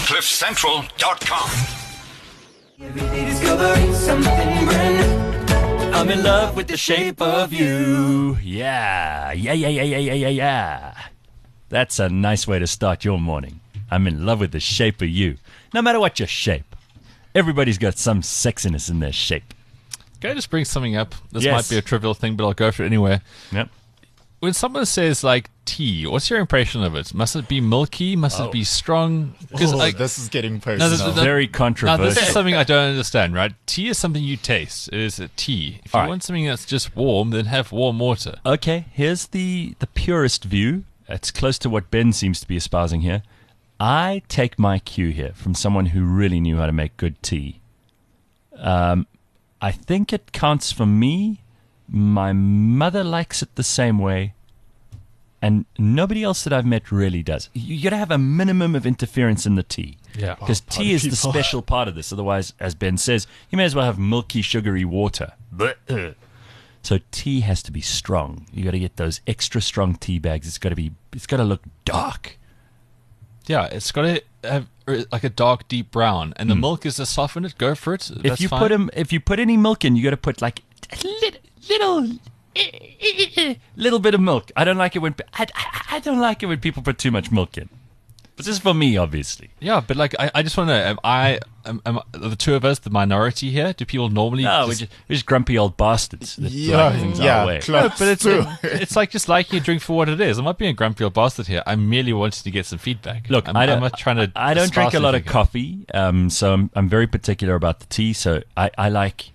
CliffCentral.com. Every day discovering something brand new. I'm in love with the shape of you. Yeah. That's a nice way to start your morning. I'm in love with the shape of you. No matter what your shape. Everybody's got some sexiness in their shape. Can I just bring something up? This Yes. might be a trivial thing, but I'll go for it anyway. Yep. When someone says, like, tea, what's your impression of it? Must it be milky? Must it be strong? Because This is getting personal. this is- Very Now, controversial. this is something I don't understand, right? Tea is something you taste. It is a tea. If you All right. want something that's just warm, then have warm water. Okay, here's the purest view. It's close to what Ben seems to be espousing here. I take my cue here from someone who really knew how to make good tea. I think it counts for me. My mother likes it the same way. And nobody else that I've met really does. You got to have a minimum of interference in the tea. Yeah. Because tea is the special part of this. Otherwise, as Ben says, you may as well have milky, sugary water. So tea has to be strong. You got to get those extra strong tea bags. It's got to look dark. Yeah, it's got to have like a dark, deep brown, and the milk is to soften it. Go for it. If you put any milk in, you got to put like a little bit of milk. I don't like it when I don't like it when people put too much milk in. But this is for me, obviously. Yeah, but like I just want to know, am the two of us the minority here? Do people normally? No, we're just grumpy old bastards. That like things our way. close But it's to. it's like just liking a drink for what it is. I'm not being a grumpy old bastard here. I'm merely wanting to get some feedback. Look, I'm not trying to. I don't drink a espouse lot of anything. coffee, so I'm very particular about the tea. So I like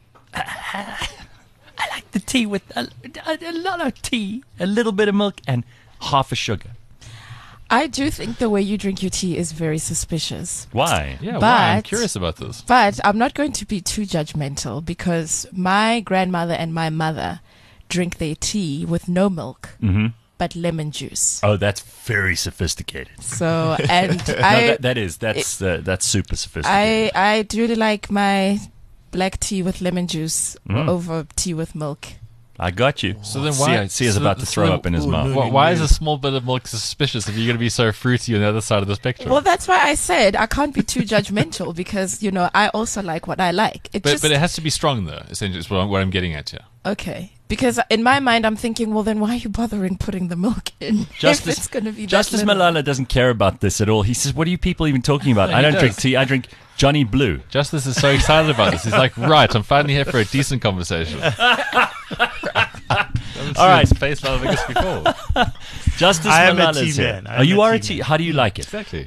the tea with a lot of tea, a little bit of milk, and half a sugar. I do think the way you drink your tea is very suspicious. Why? Yeah, why? I'm But- curious about this. But I'm not going to be too judgmental because my grandmother and my mother drink their tea with no milk, but lemon juice. Oh, that's very sophisticated. So, and That's super sophisticated. I really like my black tea with lemon juice over tea with milk. I got you. So then why? See, he's about to throw up in his mouth. Why is a small bit of milk suspicious if you're going to be so fruity on the other side of the spectrum? Well, that's why I said I can't be too judgmental because, I also like what I like. but it has to be strong, though, essentially, is what I'm getting at here. Okay. Because in my mind, I'm thinking, well, then why are you bothering putting the milk in if it's going to be that Justice little? Malala doesn't care about this at all. He says, what are you people even talking about? No, I he don't drink does. tea. I drink Johnny Blue. Justice is so excited about this. He's like, right, I'm finally here for a decent conversation. All right. His face like this before. Justice I am a Malala's tea here. man. Oh, you are a tea tea. man. How do you like it? Exactly.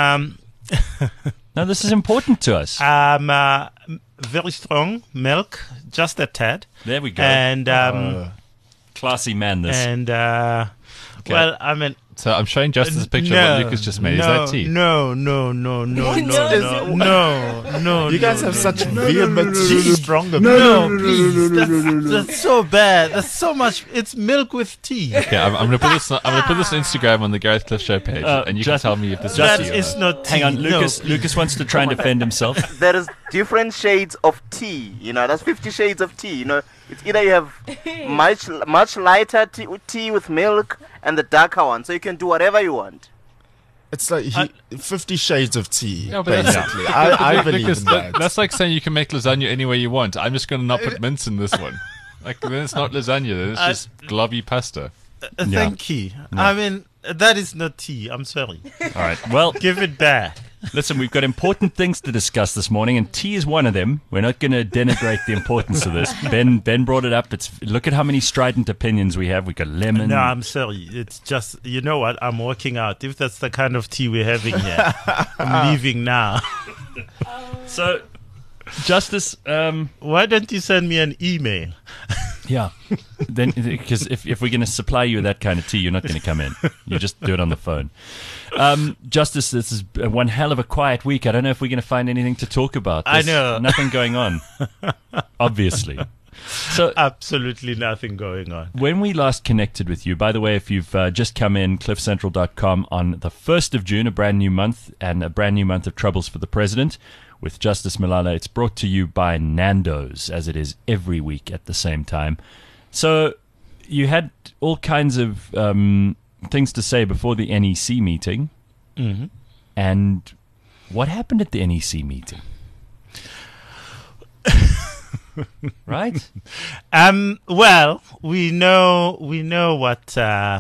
No, this is important to us. Very strong milk, just a tad, There we go. and Classy man, this. well, I mean, So I'm showing Justice a picture of what Lucas just made. Is that tea? No. You guys have such vehement, strong No, please. That's so bad. That's so much. It's milk with tea. Okay, I'm going to put this. I'm going to put this on Instagram on the Gareth Cliff Show page, and you can tell me if this That is tea. or is not. not tea. Hang on, No, Lucas. please. Lucas wants to try and defend himself. There is different shades of tea. There's 50 shades of tea. It's either you have much lighter tea with milk and the darker one, so you can do whatever you want. It's like 50 Shades of Tea, Yeah, but that's- basically. I believe Lucas, in that. that's like saying you can make lasagna any way you want. I'm just going to not put mince in this one. Like then it's not lasagna. Then it's just globby pasta. Thank you. I mean, that is not tea. I'm sorry. All right. Well, Give it back. listen, we've got important things to discuss this morning, and tea is one of them. We're not going to denigrate the importance of this. Ben brought it up. Look at how many strident opinions we have. We got lemon. No, I'm sorry. It's just, you know what? I'm working out. If that's the kind of tea we're having here, I'm leaving now. So, Justice, Why don't you send me an email? yeah. Then, because if we're going to supply you with that kind of tea, you're not going to come in. You just do it on the phone. Justice, this is one hell of a quiet week. I don't know if we're going to find anything to talk about. I There's know. nothing going on. Obviously. So, Absolutely nothing going on. when we last connected with you, by the way, if you've just come in, cliffcentral.com on the 1st of June, a brand new month, and a brand new month of troubles for the president with Justice Malala. It's brought to you by Nando's, as it is every week at the same time. So you had all kinds of things to say before the NEC meeting, and What happened at the NEC meeting? Right? Well, we know what.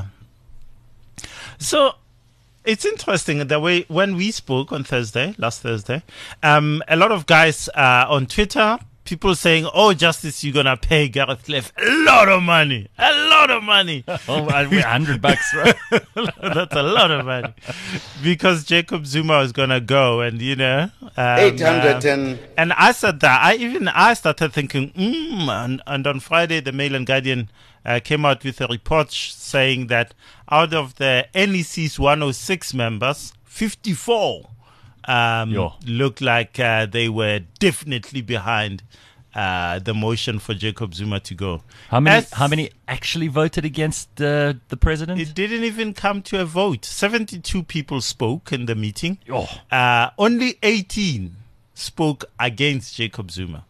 So it's interesting the way when we spoke on last Thursday, a lot of guys on Twitter, people saying, "Oh, Justice, you're gonna pay Gareth Cliff a lot of money, Oh, $100, right? That's a lot of money, because Jacob Zuma was gonna go, and 810. And I said that. I started thinking, and on Friday, the Mail and Guardian came out with a report saying that out of the NEC's 106 members, 54 looked like they were definitely behind the motion for Jacob Zuma to go. How many actually voted against the president? It didn't even come to a vote. 72 people spoke in the meeting. Only 18 spoke against Jacob Zuma.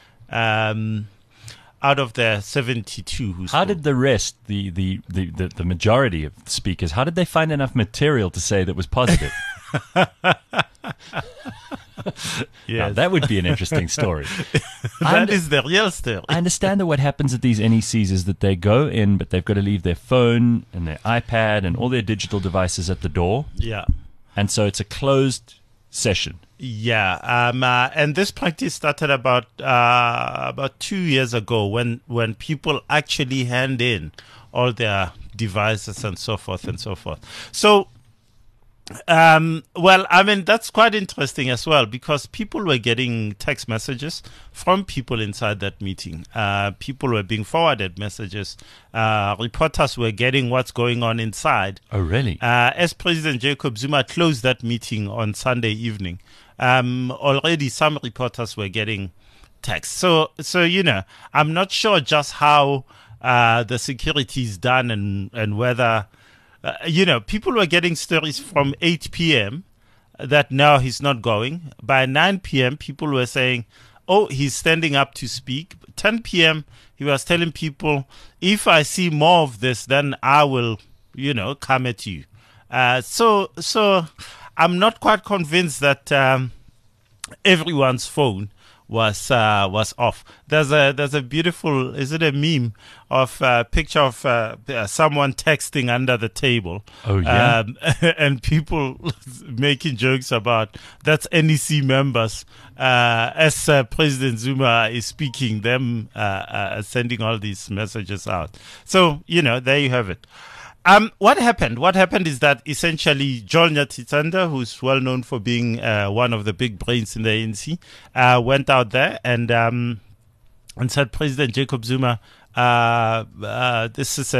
Out of the 72 who spoke. How did the rest, the majority of speakers, how did they find enough material to say that was positive? Now, that would be an interesting story. That is the real story. I understand that what happens at these NECs is that they go in, but they've got to leave their phone and their iPad and all their digital devices at the door. Yeah. And so it's a closed session. Yeah, and this practice started about 2 years ago when people actually hand in all their devices and so forth and so forth. So, well, I mean, that's quite interesting as well, because people were getting text messages from people inside that meeting. People were being forwarded messages. Reporters were getting what's going on inside. Oh, really? As President Jacob Zuma closed that meeting on Sunday evening, already some reporters were getting texts. So I'm not sure just how the security is done and whether, people were getting stories from 8 p.m. that now he's not going. By 9 p.m., people were saying, oh, he's standing up to speak. 10 p.m., he was telling people, if I see more of this, then I will, come at you. So I'm not quite convinced that everyone's phone was off. There's a beautiful, is it a meme of a picture of someone texting under the table? Oh yeah, and people making jokes about that's NEC members as President Zuma is speaking, them sending all these messages out. So there you have it. What happened? What happened is that essentially Joel Nyathitanda, who's well known for being one of the big brains in the ANC, went out there and said, President Jacob Zuma, this is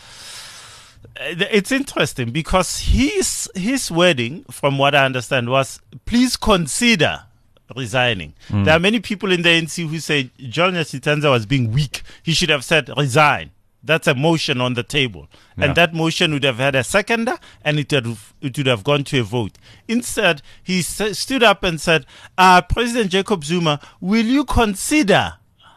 it's interesting because his wording, from what I understand, was please consider resigning. There are many people in the ANC who say Joel Nyathitanda was being weak. He should have said resign. That's a motion on the table. Yeah. And that motion would have had a seconder and it would have gone to a vote. Instead, he stood up and said, President Jacob Zuma, will you consider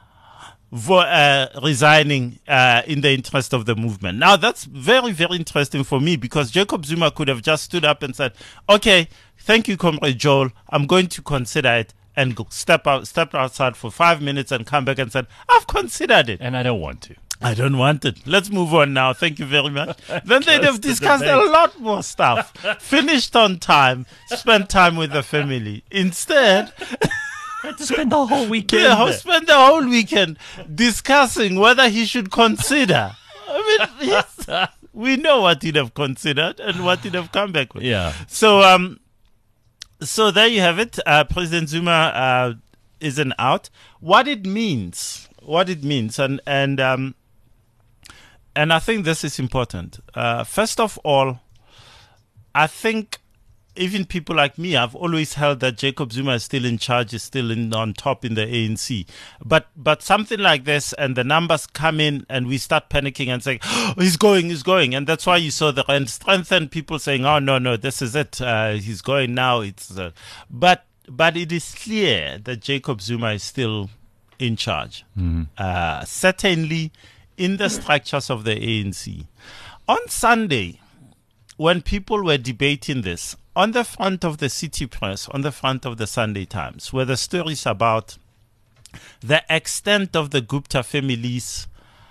resigning in the interest of the movement? Now, that's very, very interesting for me because Jacob Zuma could have just stood up and said, okay, thank you, Comrade Joel. I'm going to consider it. And step outside for 5 minutes and come back and said, I've considered it. And I don't want to. I don't want it. Let's move on now. Thank you very much. Then they'd have discussed a lot more stuff. Finished on time. Spent time with the family. Instead, had to spend the whole weekend. Spend the whole weekend discussing whether he should consider. I mean, we know what he'd have considered and what he'd have come back with. Yeah. So there you have it. President Zuma isn't out. What it means, and I think this is important. First of all, I think even people like me, I've always held that Jacob Zuma is still in charge, is still on top in the ANC. But something like this, and the numbers come in, and we start panicking and saying, oh, he's going. And that's why you saw the rand strengthen, people saying, oh, no, this is it. He's going now. But it is clear that Jacob Zuma is still in charge. Mm-hmm. Certainly in the structures of the ANC. On Sunday, when people were debating this, on the front of the City Press, on the front of the Sunday Times, were the stories about the extent of the Gupta family's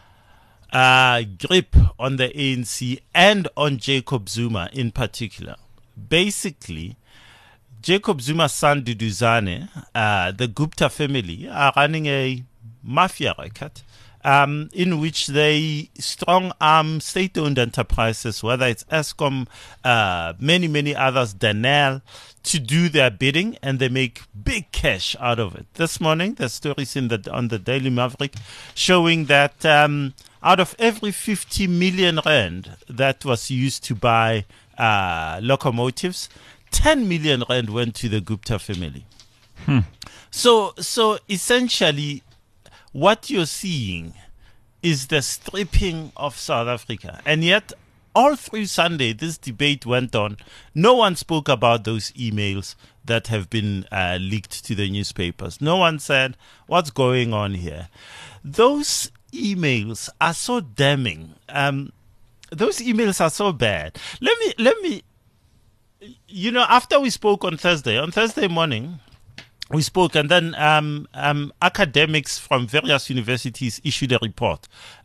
grip on the ANC and on Jacob Zuma in particular. Basically, Jacob Zuma's son Duduzane, the Gupta family, are running a mafia racket in which they strong arm state-owned enterprises, whether it's Eskom, many others, Danel, to do their bidding, and they make big cash out of it. This morning, the stories on the Daily Maverick showing that out of every 50 million rand that was used to buy locomotives, 10 million rand went to the Gupta family. So essentially, what you're seeing is the stripping of South Africa. And yet, all through Sunday, this debate went on. No one spoke about those emails that have been leaked to the newspapers. No one said, what's going on here? Those emails are so damning. Those emails are so bad. Let me, after we spoke on Thursday morning, we spoke, and then academics from various universities issued a report.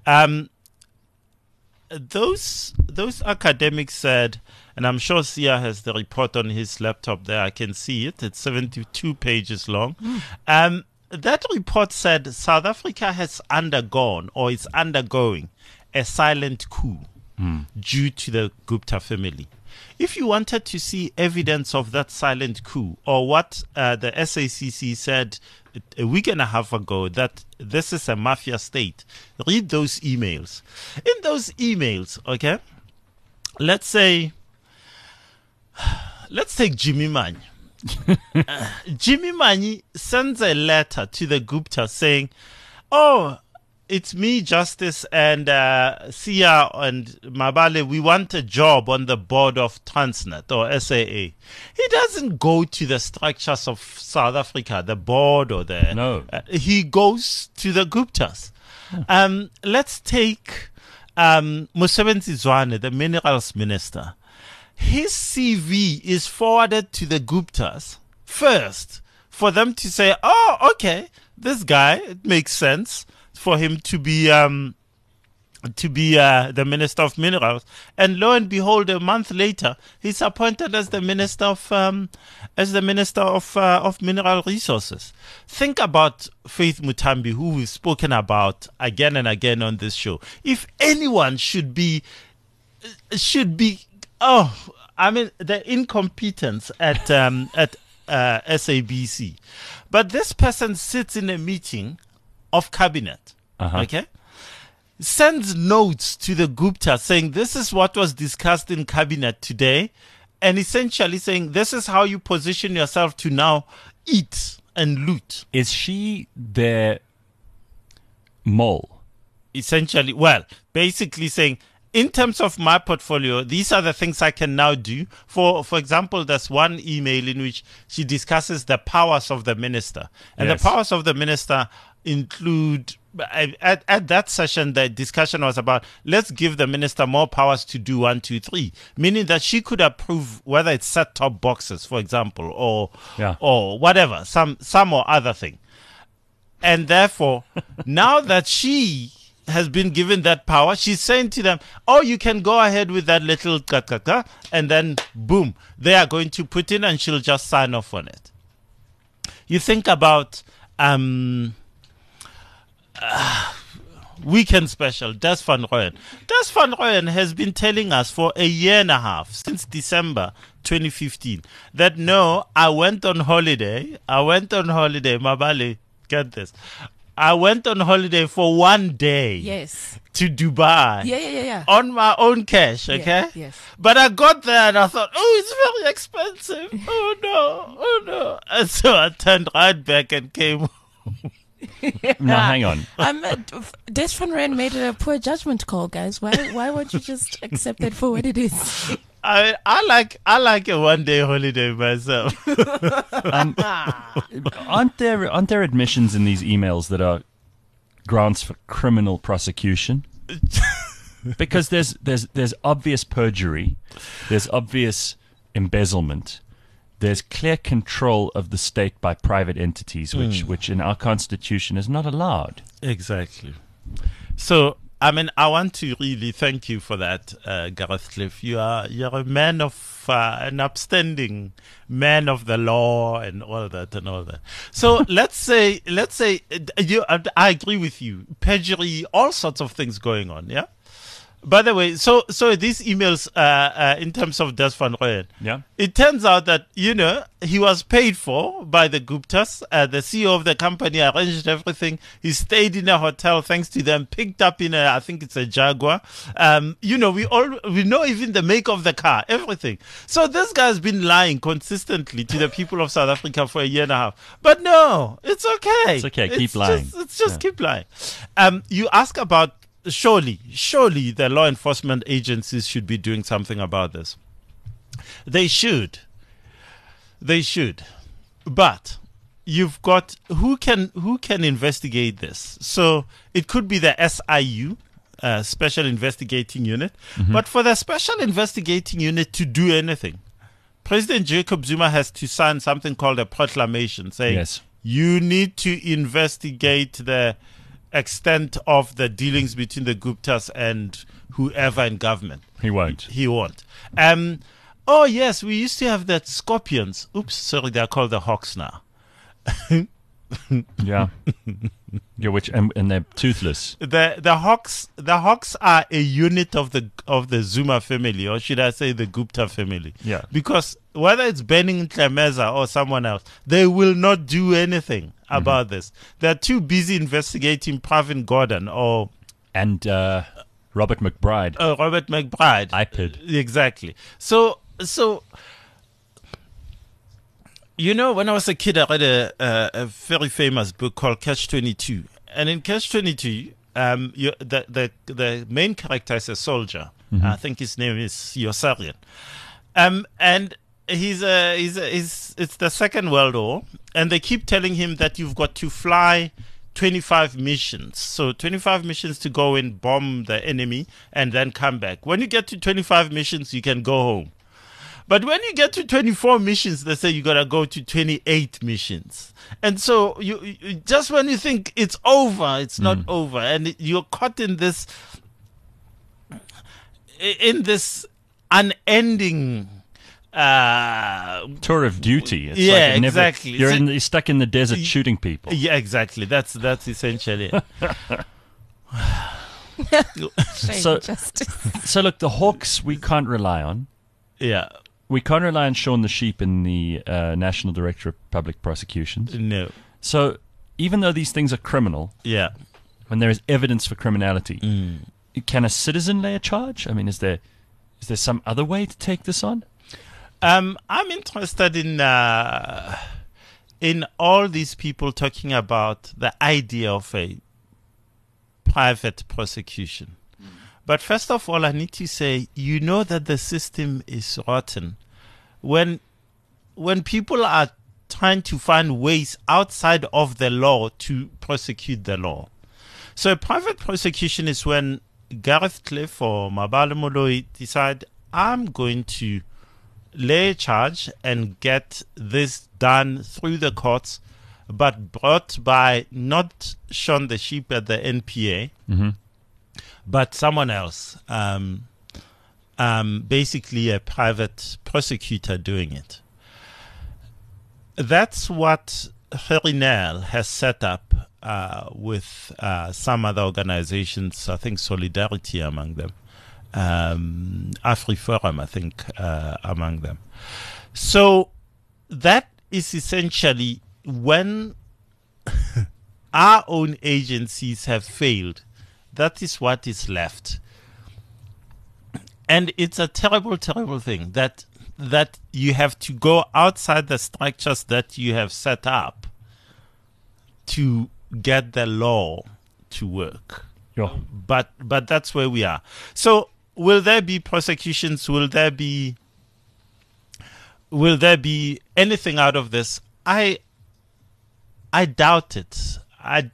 Those academics said, and I'm sure Sia has the report on his laptop there. I can see it. It's 72 pages long. That report said South Africa has undergone or is undergoing a silent coup due to the Gupta family. If you wanted to see evidence of that silent coup, or what the SACC said a week and a half ago, that this is a mafia state, read those emails. In those emails, okay, let's take Jimmy Manyi. Jimmy Manyi sends a letter to the Gupta saying, oh, it's me, Justice, and Sia and Mabale. We want a job on the board of Transnet or SAA. He doesn't go to the structures of South Africa, the board or the... No. He goes to the Guptas. Let's take Mosebenzi Zwane, the minerals minister. His CV is forwarded to the Guptas first for them to say, oh, okay, this guy, it makes sense for him to be the Minister of Minerals, and lo and behold, a month later, he's appointed as the Minister of Mineral Resources. Think about Faith Mutambi, who we've spoken about again and again on this show. If anyone should be, the incompetence at SABC, but this person sits in a meeting of cabinet, okay, sends notes to the Gupta saying this is what was discussed in cabinet today, and essentially saying this is how you position yourself to now eat and loot. Is she their mole? Essentially, well, basically saying, in terms of my portfolio, these are the things I can now do. For example, there's one email in which she discusses the powers of the minister. And Yes. the powers of the minister include, at that session, the discussion was about, let's give the minister more powers to do 1, 2, 3. Meaning that she could approve whether it's set-top boxes, for example, or whatever, some or other thing. And therefore, now that she has been given that power, she's saying to them, oh, you can go ahead with that little ka, and then boom, they are going to put in, and she'll just sign off on it. You think about Weekend Special, Des van Rooyen. Des van Rooyen has been telling us for a year and a half, since December 2015, that no, I went on holiday, Mabale, get this, I went on holiday for 1 day. Yes. To Dubai. Yeah. On my own cash, okay? Yes. But I got there and I thought, oh, it's very expensive. Oh no. And so I turned right back and came home. No, hang on. Des van Rooyen made a poor judgment call, guys. Why won't you just accept it for what it is? I like a 1 day holiday myself. Aren't there admissions in these emails that are grounds for criminal prosecution? Because there's obvious perjury, there's obvious embezzlement, there's clear control of the state by private entities, which in our constitution is not allowed. Exactly. So, I mean, I want to really thank you for that, Gareth Cliff. You're a man of an upstanding man of the law and all that. So let's say I agree with you. Perjury, all sorts of things going on. Yeah. By the way, so these emails, in terms of Des van Rooyen, Yeah. it turns out that, he was paid for by the Guptas. The CEO of the company arranged everything. He stayed in a hotel thanks to them, picked up in I think it's a Jaguar. We know even the make of the car, everything. So this guy's been lying consistently to the people of South Africa for a year and a half. But no, it's okay. It's okay. Keep lying. Keep lying. You ask about, surely the law enforcement agencies should be doing something about this. They should. But you've got who can investigate this? So it could be the SIU, Special Investigating Unit. But for the Special Investigating Unit to do anything, President Jacob Zuma has to sign something called a proclamation saying, Yes. you need to investigate the extent of the dealings between the Guptas and whoever in government. He won't. He won't. Oh yes, we used to have that Scorpions. Oops, sorry, they're called the Hawks now. Yeah. Yeah, and they're toothless. The Hawks are a unit of the Zuma family, or should I say the Gupta family? Yeah. Because whether it's Benning Tlemeza or someone else, they will not do anything about this. They're too busy investigating Pravin Gordhan And Robert McBride. Robert McBride. IPID. Exactly. So when I was a kid, I read a very famous book called Catch-22. And in Catch-22, the main character is a soldier. I think his name is Yossarian. And it's the Second World War, and they keep telling him that you've got to fly 25 missions. So 25 missions to go and bomb the enemy and then come back. When you get to 25 missions, you can go home. But when you get to 24 missions, they say you got to go to 28 missions. And so you just when you think it's over, it's not over. And you're caught in this unending Tour of duty. It's Yeah, like exactly. You're stuck in the desert shooting people. Yeah, exactly. That's essentially it. So- Justice. So look, the Hawks we can't rely on. Yeah. We can't rely on Sean the Sheep in the National Director of Public Prosecutions. No. So even though these things are criminal, Yeah. when there is evidence for criminality, can a citizen lay a charge? I mean, is there some other way to take this on? I'm interested in all these people talking about the idea of a private prosecution. But first of all, I need to say, that the system is rotten. When people are trying to find ways outside of the law to prosecute the law. So a private prosecution is when Gareth Cliff or Mabala Moloi decide, I'm going to lay a charge and get this done through the courts, but brought by not Sean the Sheep at the NPA, but someone else, basically a private prosecutor doing it. That's what Gerrie Nel has set up with some other organizations, I think Solidarity among them, AfriForum, I think, among them. So that is essentially when our own agencies have failed, that is what is left. And it's a terrible, terrible thing that you have to go outside the structures that you have set up to get the law to work. Yeah. But that's where we are. So will there be prosecutions? Will there be anything out of this? I doubt it. I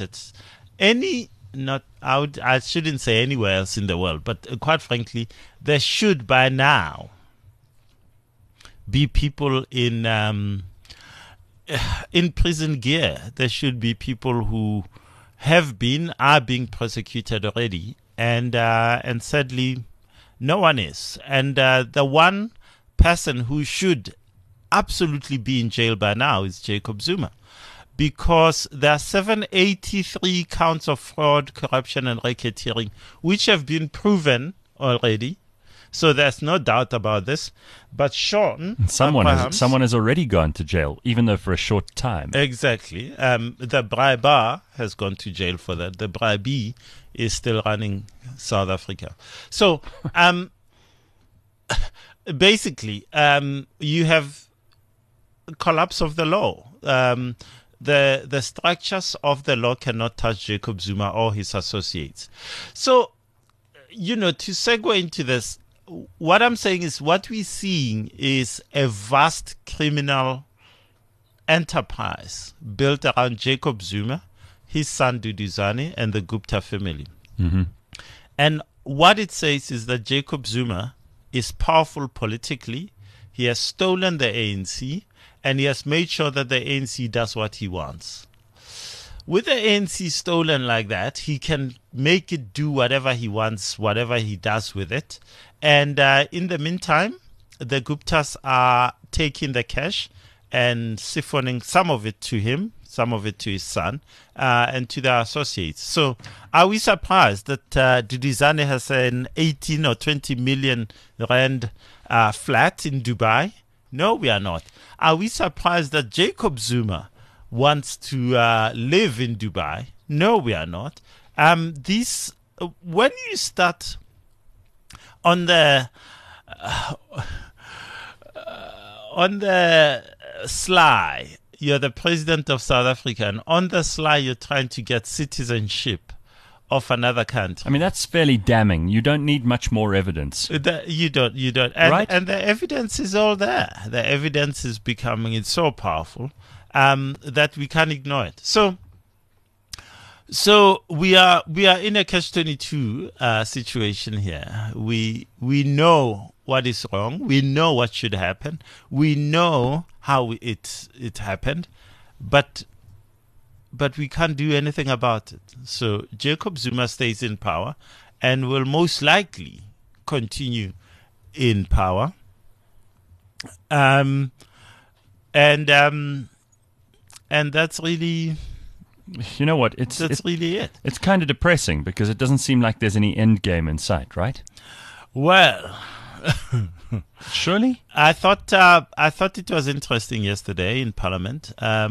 shouldn't say anywhere else in the world, but quite frankly, there should by now be people in prison gear. There should be people who are being prosecuted already, and sadly, no one is. And the one person who should absolutely be in jail by now is Jacob Zuma, because there are 783 counts of fraud, corruption, and racketeering which have been proven already. So there's no doubt about this. But Sean, someone has already gone to jail, even though for a short time. Exactly. The briber has gone to jail for that. The bribee is still running South Africa. So basically, you have collapse of the law. The structures of the law cannot touch Jacob Zuma or his associates. So, to segue into this, what I'm saying is what we're seeing is a vast criminal enterprise built around Jacob Zuma, his son Duduzane, and the Gupta family. Mm-hmm. And what it says is that Jacob Zuma is powerful politically. He has stolen the ANC, and he has made sure that the ANC does what he wants. With the ANC stolen like that, he can make it do whatever he wants, whatever he does with it. And in the meantime, the Guptas are taking the cash and siphoning some of it to him, some of it to his son, and to their associates. So are we surprised that Duduzane has an 18 or 20 million rand flat in Dubai? No, we are not. Are we surprised that Jacob Zuma wants to live in Dubai? No, we are not. When you start on the sly, you're the president of South Africa, and on the sly, you're trying to get citizenship of another country. I mean, that's fairly damning. You don't need much more evidence. You don't. And, right? And the evidence is all there. The evidence is becoming so powerful that we can't ignore it. So we are in a catch-22 situation here. We know what is wrong. We know what should happen. We know how it happened, but we can't do anything about it. So Jacob Zuma stays in power and will most likely continue in power. And that's really... You know what? That's really it. It's kind of depressing because it doesn't seem like there's any end game in sight, right? Well, surely. I thought it was interesting yesterday in Parliament.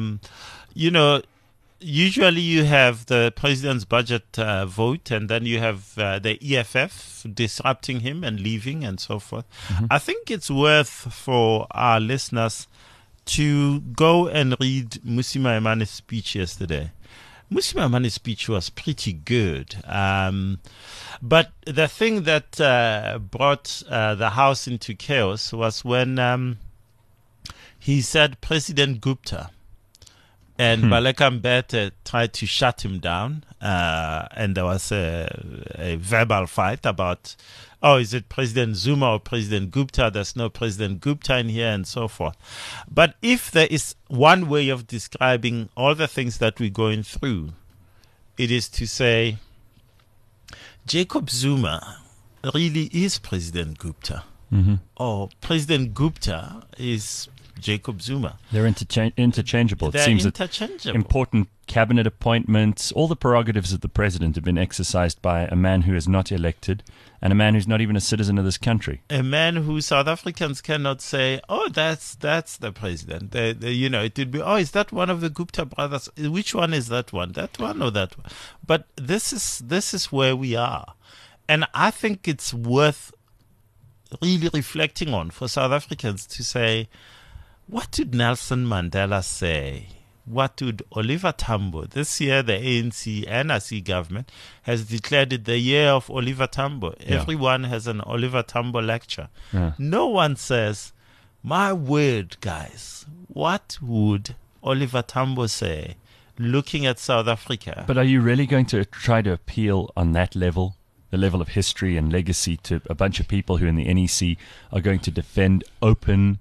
Usually you have the president's budget vote, and then you have the EFF disrupting him and leaving and so forth. Mm-hmm. I think it's worth for our listeners to go and read Mmusi Maemane's speech yesterday. Mmusi Maemane's speech was pretty good. But the thing that brought the House into chaos was when he said President Gupta, and Baleka Mbete tried to shut him down, and there was a verbal fight about, is it President Zuma or President Gupta? There's no President Gupta in here, and so forth. But if there is one way of describing all the things that we're going through, it is to say Jacob Zuma really is President Gupta, or President Gupta is Jacob Zuma. They're interchangeable. They're it seems interchangeable. that important cabinet appointments, all the prerogatives of the president have been exercised by a man who is not elected and a man who's not even a citizen of this country. A man who South Africans cannot say, that's the president. It would be, is that one of the Gupta brothers? Which one is that one? That one or that one? But this is where we are. And I think it's worth really reflecting on for South Africans to say, what did Nelson Mandela say? What would Oliver Tambo? This year, the ANC NRC government has declared it the year of Oliver Tambo. Yeah. Everyone has an Oliver Tambo lecture. Yeah. No one says, my word, guys, what would Oliver Tambo say looking at South Africa? But are you really going to try to appeal on that level, the level of history and legacy, to a bunch of people who in the NEC are going to defend open,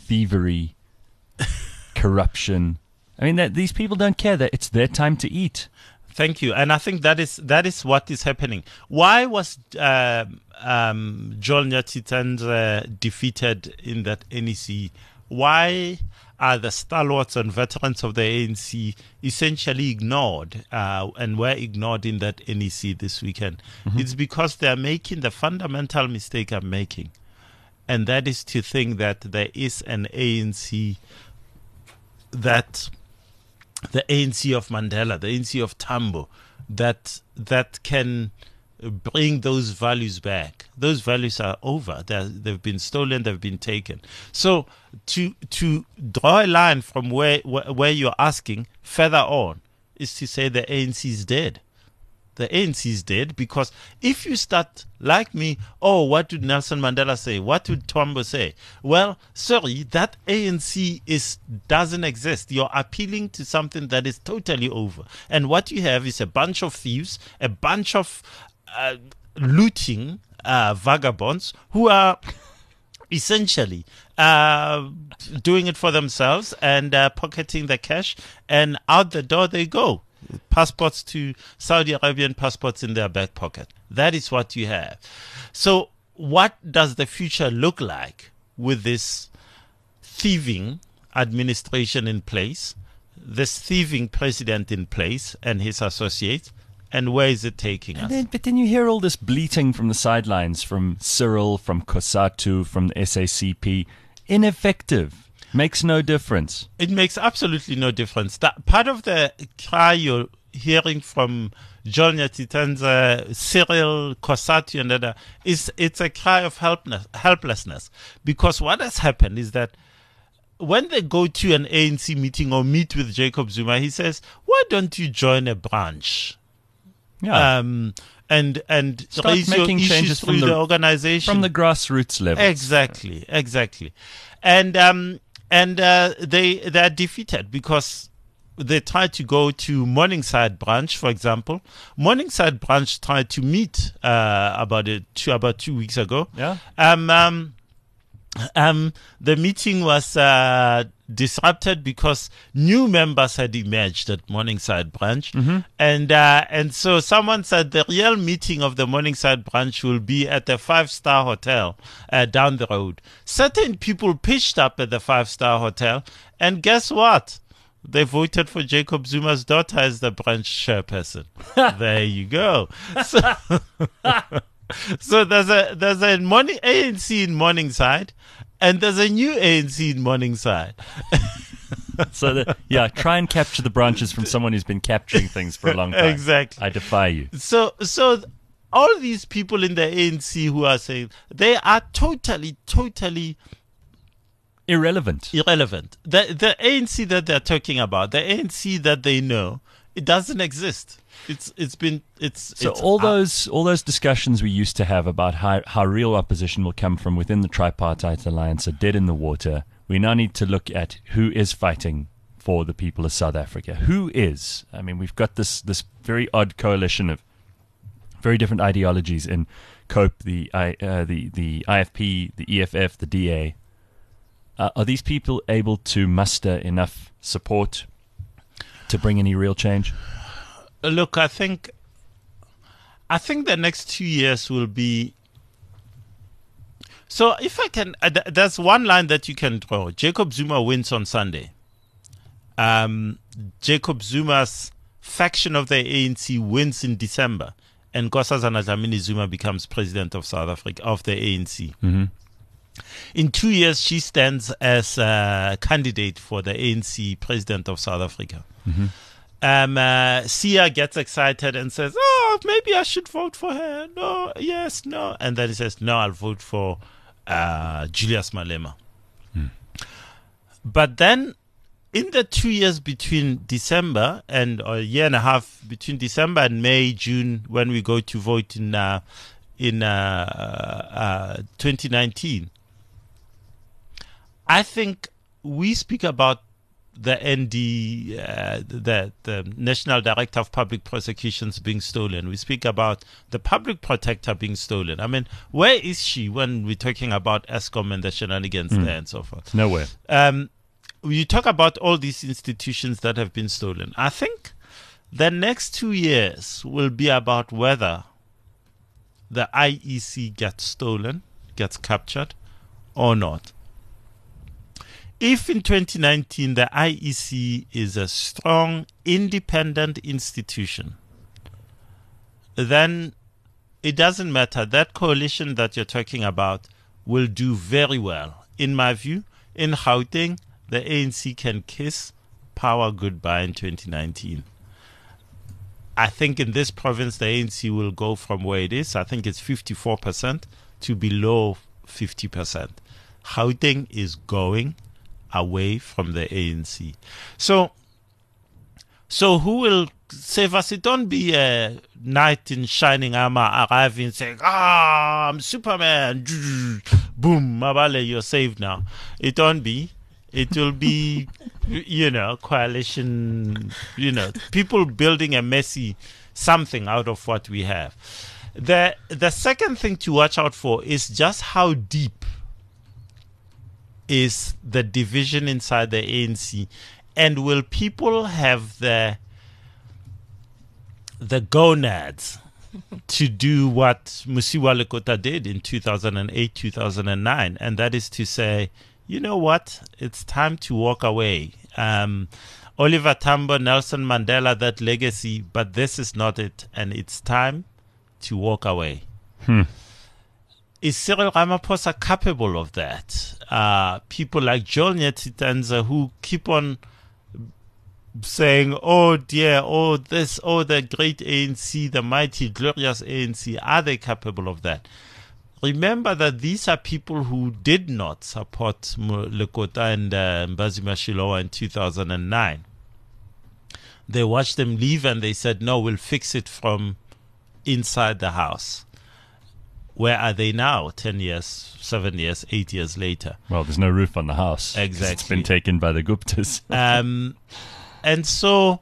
thievery, corruption. I mean, these people don't care that it's their time to eat. Thank you, and I think that is what is happening. Why was Joel Nyatitandre defeated in that NEC? Why are the stalwarts and veterans of the ANC essentially ignored and were ignored in that NEC this weekend? It's because they're making the fundamental mistake I'm making, and that is to think that there is an ANC that the ANC of Mandela, the ANC of Tambo, that can bring those values back. Those values are over. They've been stolen. They've been taken. So to draw a line from where you're asking further on is to say the ANC is dead. The ANC is dead because if you start like me, what did Nelson Mandela say? What did Tambo say? Well, sorry, that ANC doesn't exist. You're appealing to something that is totally over. And what you have is a bunch of thieves, a bunch of looting vagabonds who are essentially doing it for themselves and pocketing the cash, and out the door they go. Passports to Saudi Arabian passports in their back pocket. That is what you have. So what does the future look like with this thieving administration in place, this thieving president in place and his associates, and where is it taking us? But then you hear all this bleating from the sidelines, from Cyril, from COSATU, from the SACP. Ineffective. Makes no difference. It makes absolutely no difference. That part of the cry you're hearing from John Nyatitandre, Cyril, COSATU, and other it's a cry of helplessness. Because what has happened is that when they go to an ANC meeting or meet with Jacob Zuma, he says, "Why don't you join a branch?" Yeah. And Start raise your making issues changes through the organization from the grassroots level. Exactly. And they're defeated because they tried to go to Morningside branch, for example. Morningside branch tried to meet about 2 weeks ago. Yeah. The meeting was disrupted because new members had emerged at Morningside branch, and so someone said the real meeting of the Morningside branch will be at the 5-star hotel down the road. Certain people pitched up at the 5-star hotel, and guess what? They voted for Jacob Zuma's daughter as the branch chairperson. There you go. So there's a ANC in Morningside, and there's a new ANC in Morningside. So try and capture the branches from someone who's been capturing things for a long time. Exactly. I defy you. So all these people in the ANC who are saying they are totally irrelevant. The ANC that they're talking about, the ANC that they know, it doesn't exist. All those discussions we used to have about how real opposition will come from within the tripartite alliance are dead in the water. We now need to look at who is fighting for the people of South Africa. Who is? I mean, we've got this very odd coalition of very different ideologies in COPE, the IFP, the EFF, the DA. Are these people able to muster enough support to bring any real change? Look, I think the next 2 years will be. So if I can, there's one line that you can draw. Jacob Zuma wins on Sunday. Jacob Zuma's faction of the ANC wins in December, and Nkosazana Dlamini Zuma becomes president of South Africa, of the ANC. Mm-hmm. In 2 years, she stands as a candidate for the ANC president of South Africa. Mm-hmm. Sia gets excited and says, maybe I should vote for her. No, yes, no. And then he says, no, I'll vote for Julius Malema. But then in the 2 years between December and a year and a half between December and May, June, when we go to vote in 2019, I think we speak about the ND, the National Director of Public Prosecutions being stolen. We speak about the Public Protector being stolen. I mean, where is she when we're talking about ESCOM and the shenanigans there and so forth? Nowhere. You talk about all these institutions that have been stolen. I think the next 2 years will be about whether the IEC gets stolen, gets captured, or not. If in 2019 the IEC is a strong, independent institution, then it doesn't matter. That coalition that you're talking about will do very well. In my view, in Gauteng, the ANC can kiss power goodbye in 2019. I think in this province, the ANC will go from where it is, I think it's 54%, to below 50%. Gauteng is going away from the ANC. So who will save us? It don't be a knight in shining armor arriving saying, I'm Superman. Boom, Mabale, you're saved now. It don't be. It will be, coalition, people building a messy something out of what we have. The second thing to watch out for is just how deep is the division inside the ANC, and will people have the gonads to do what Musiwa Lekota did in 2008, 2009, and that is to say, you know what, it's time to walk away. Oliver Tambo, Nelson Mandela, that legacy, but this is not it, and it's time to walk away. Is Cyril Ramaphosa capable of that? People like Joel Nyetitenza, who keep on saying, oh dear, oh this, oh the great ANC, the mighty, glorious ANC, are they capable of that? Remember that these are people who did not support Lekota and Mbazima Shilowa in 2009. They watched them leave and they said, no, we'll fix it from inside the house. Where are they now, 10 years, 7 years, 8 years later? Well, there's no roof on the house. Exactly. It's been taken by the Guptas. And so,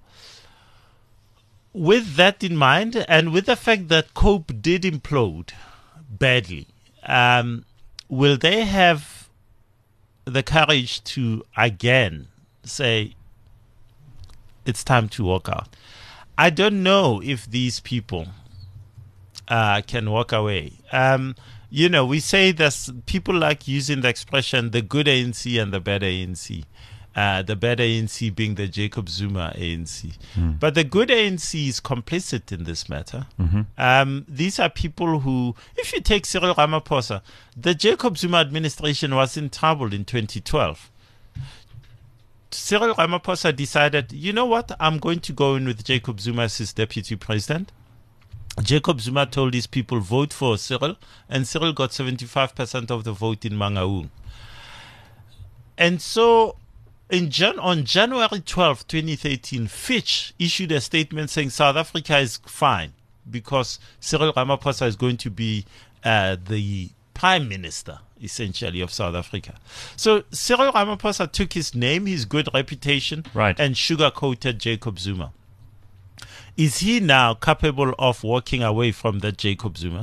with that in mind, and with the fact that COPE did implode badly, will they have the courage to again say, it's time to walk out? I don't know if these people can walk away. We say there's people like using the expression the good ANC and the bad ANC. The bad ANC being the Jacob Zuma ANC. But the good ANC is complicit in this matter. These are people who, if you take Cyril Ramaphosa, the Jacob Zuma administration was in trouble in 2012. Cyril Ramaphosa decided, you know what, I'm going to go in with Jacob Zuma as his deputy president. Jacob Zuma told his people, vote for Cyril, and Cyril got 75% of the vote in Mangaung. And so, on January 12, 2013, Fitch issued a statement saying South Africa is fine because Cyril Ramaphosa is going to be the prime minister, essentially, of South Africa. So Cyril Ramaphosa took his name, his good reputation, and sugar-coated Jacob Zuma. Is he now capable of walking away from that Jacob Zuma?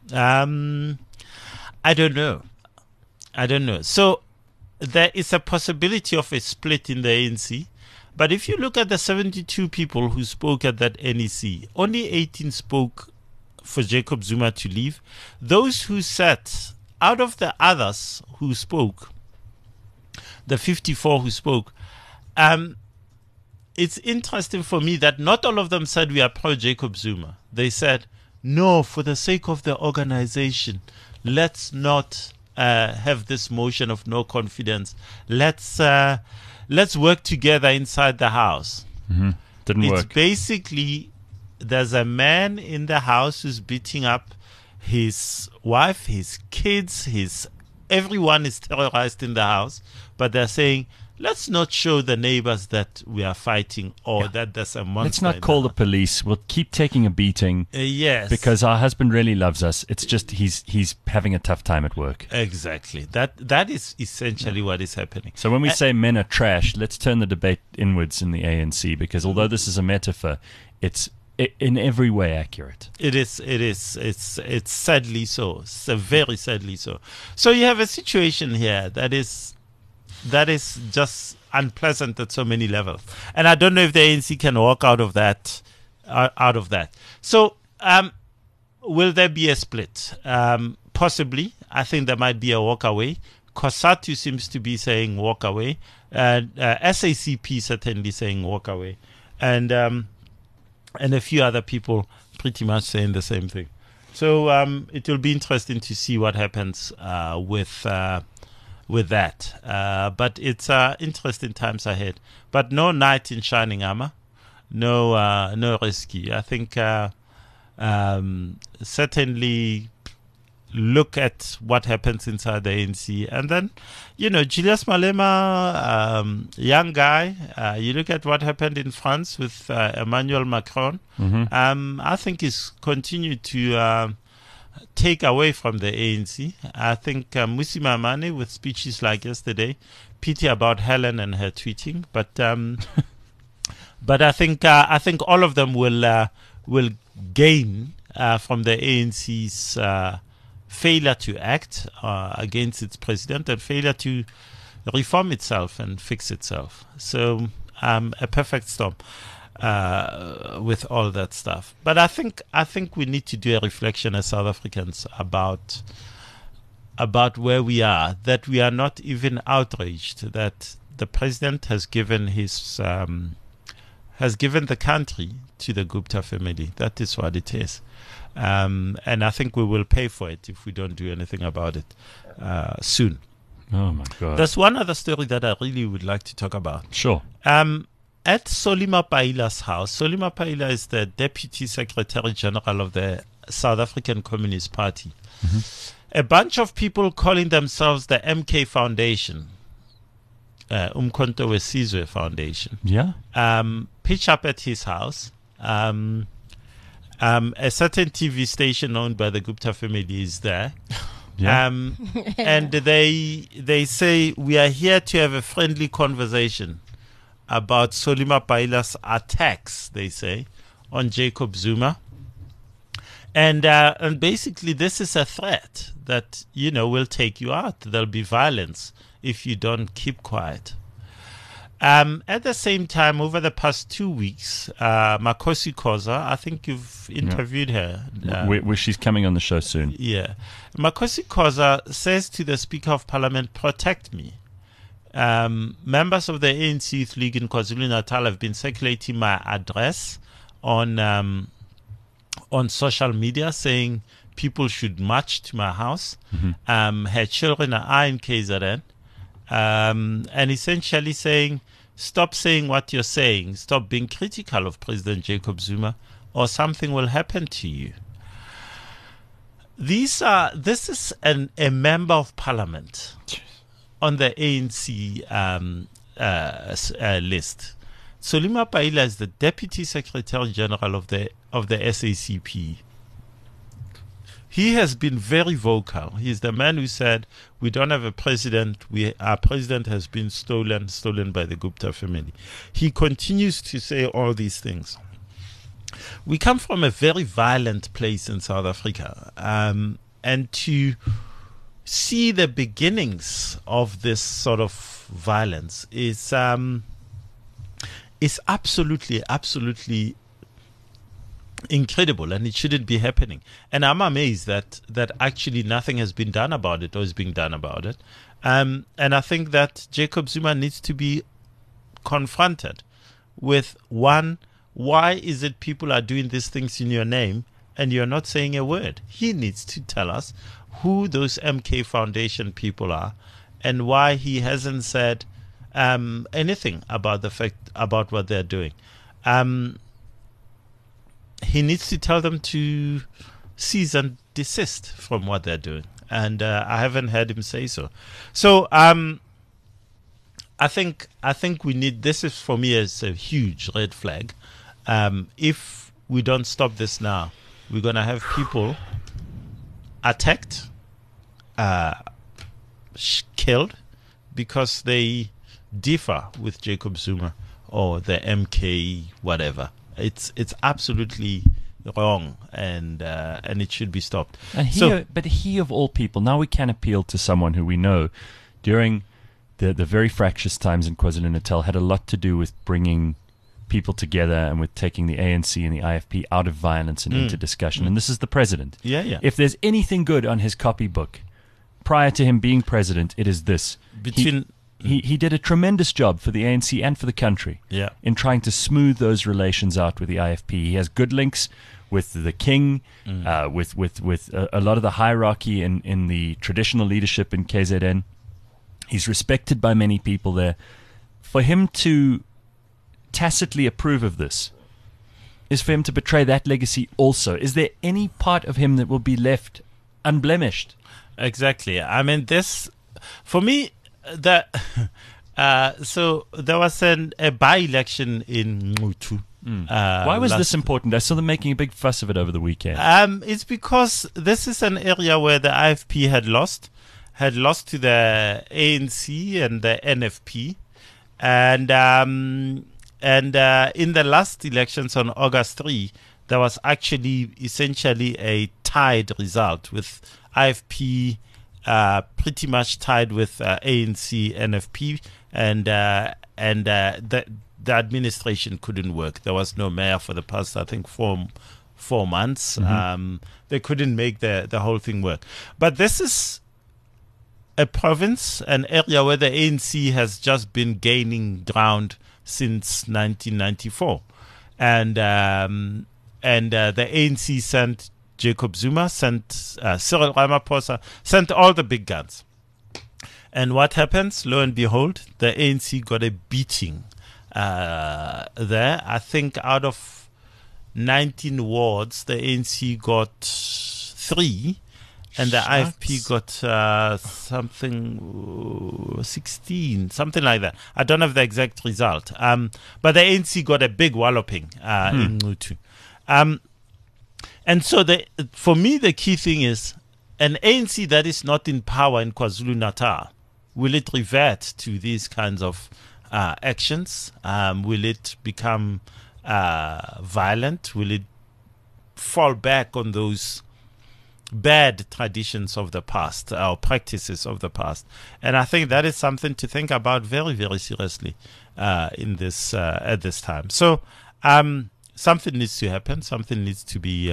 I don't know. So there is a possibility of a split in the ANC. But if you look at the 72 people who spoke at that NEC, only 18 spoke for Jacob Zuma to leave. Those who sat, out of the others who spoke, the 54 who spoke, it's interesting for me that not all of them said we are pro-Jacob Zuma. They said, no, for the sake of the organization, let's not have this motion of no confidence. Let's work together inside the house. Didn't work. It's basically, there's a man in the house who's beating up his wife, his kids, everyone is terrorized in the house, but they're saying, let's not show the neighbors that we are fighting or that there's a monster. Let's not in call the the police. We'll keep taking a beating yes, because our husband really loves us. It's just he's having a tough time at work. exactly that is essentially what is happening. So when we say men are trash, let's turn the debate inwards in the ANC, because although this is a metaphor, it's in every way accurate. It's sadly so. It's very sadly so. So you have a situation here that is just unpleasant at so many levels, and I don't know if the ANC can walk out of that. So, will there be a split? Possibly. I think there might be a walk away. COSATU seems to be saying walk away, and SACP certainly saying walk away, and a few other people pretty much saying the same thing. So it will be interesting to see what happens with that. But it's interesting times ahead. But no knight in shining armor, no rescue. I think certainly look at what happens inside the ANC. And then, Julius Malema, young guy, you look at what happened in France with Emmanuel Macron. I think he's continued to take away from the ANC. I think Musi Mamane with speeches like yesterday, pity about Helen and her tweeting, but I think all of them will gain from the ANC's failure to act against its president and failure to reform itself and fix itself. So a perfect storm with all that stuff. But I think we need to do a reflection as South Africans about where we are, that we are not even outraged that the president has given the country to the Gupta family. That is what it is. And I think we will pay for it if we don't do anything about it soon. Oh my God. There's one other story that I really would like to talk about. Sure. At Solima Paila's house, Solima Paila is the Deputy Secretary General of the South African Communist Party. A bunch of people calling themselves the MK Foundation, Umkhonto weSizwe Foundation, pitch up at his house. A certain TV station owned by the Gupta family is there. And they say, we are here to have a friendly conversation about Solima Paila's attacks, they say, on Jacob Zuma. And basically this is a threat that, will take you out. There'll be violence if you don't keep quiet. At the same time, over the past 2 weeks, Makosi Khoza, I think you've interviewed her. She's coming on the show soon. Yeah. Makosi Khoza says to the Speaker of Parliament, protect me. Members of the ANC Youth League in KwaZulu-Natal have been circulating my address on social media, saying people should march to my house. Her children are in KZN. And essentially saying, stop saying what you're saying, stop being critical of President Jacob Zuma, or something will happen to you. This is a member of parliament on the ANC list. Solima Paila is the Deputy Secretary General of the SACP. He has been very vocal. He's the man who said, we don't have a president. Our president has been stolen by the Gupta family. He continues to say all these things. We come from a very violent place in South Africa. And to see the beginnings of this sort of violence is absolutely incredible, and it shouldn't be happening. And I'm amazed that actually nothing has been done about it or is being done about it. And I think that Jacob Zuma needs to be confronted with, one, why is it people are doing these things in your name and you're not saying a word? He needs to tell us who those MK Foundation people are and why he hasn't said anything about about what they're doing. He needs to tell them to cease and desist from what they're doing. And I haven't heard him say so. So I I think we need. This is for me is a huge red flag. If we don't stop this now, we're gonna have people attacked, killed, because they differ with Jacob Zuma or the MK whatever. It's absolutely wrong, and it should be stopped. And but he of all people, now we can appeal to someone who we know during the very fractious times in KwaZulu-Natal had a lot to do with bringing people together and with taking the ANC and the IFP out of violence and into discussion. And this is the president. Yeah. If there's anything good on his copybook prior to him being president, it is this. He did a tremendous job for the ANC and for the country in trying to smooth those relations out with the IFP. He has good links with the king, with a lot of the hierarchy in the traditional leadership in KZN. He's respected by many people there. For him to tacitly approve of this is for him to betray that legacy also. Is there any part of him that will be left unblemished? Exactly. I mean, this, for me, so there was a by-election in Muthu. Why was this important? I saw them making a big fuss of it over the weekend. It's because this is an area where the IFP had lost to the ANC and the NFP, and in the last elections on August 3, there was actually essentially a tied result with IFP pretty much tied with ANC, NFP, and the administration couldn't work. There was no mayor for the past, I think, four months. They couldn't make the whole thing work. But this is a province, an area where the ANC has just been gaining ground since 1994, and the ANC sent Jacob Zuma, sent Cyril Ramaphosa, sent all the big guns. And what happens? Lo and behold, the ANC got a beating there. I think out of 19 wards, the ANC got 3. And the IFP got something 16, something like that. I don't have the exact result. But the ANC got a big walloping in Muthu. And so for me, the key thing is an ANC that is not in power in KwaZulu-Natal, will it revert to these kinds of actions? Will it become violent? Will it fall back on those bad traditions of the past or practices of the past? And I think that is something to think about very, very seriously in this at this time. So something needs to happen. Something needs to be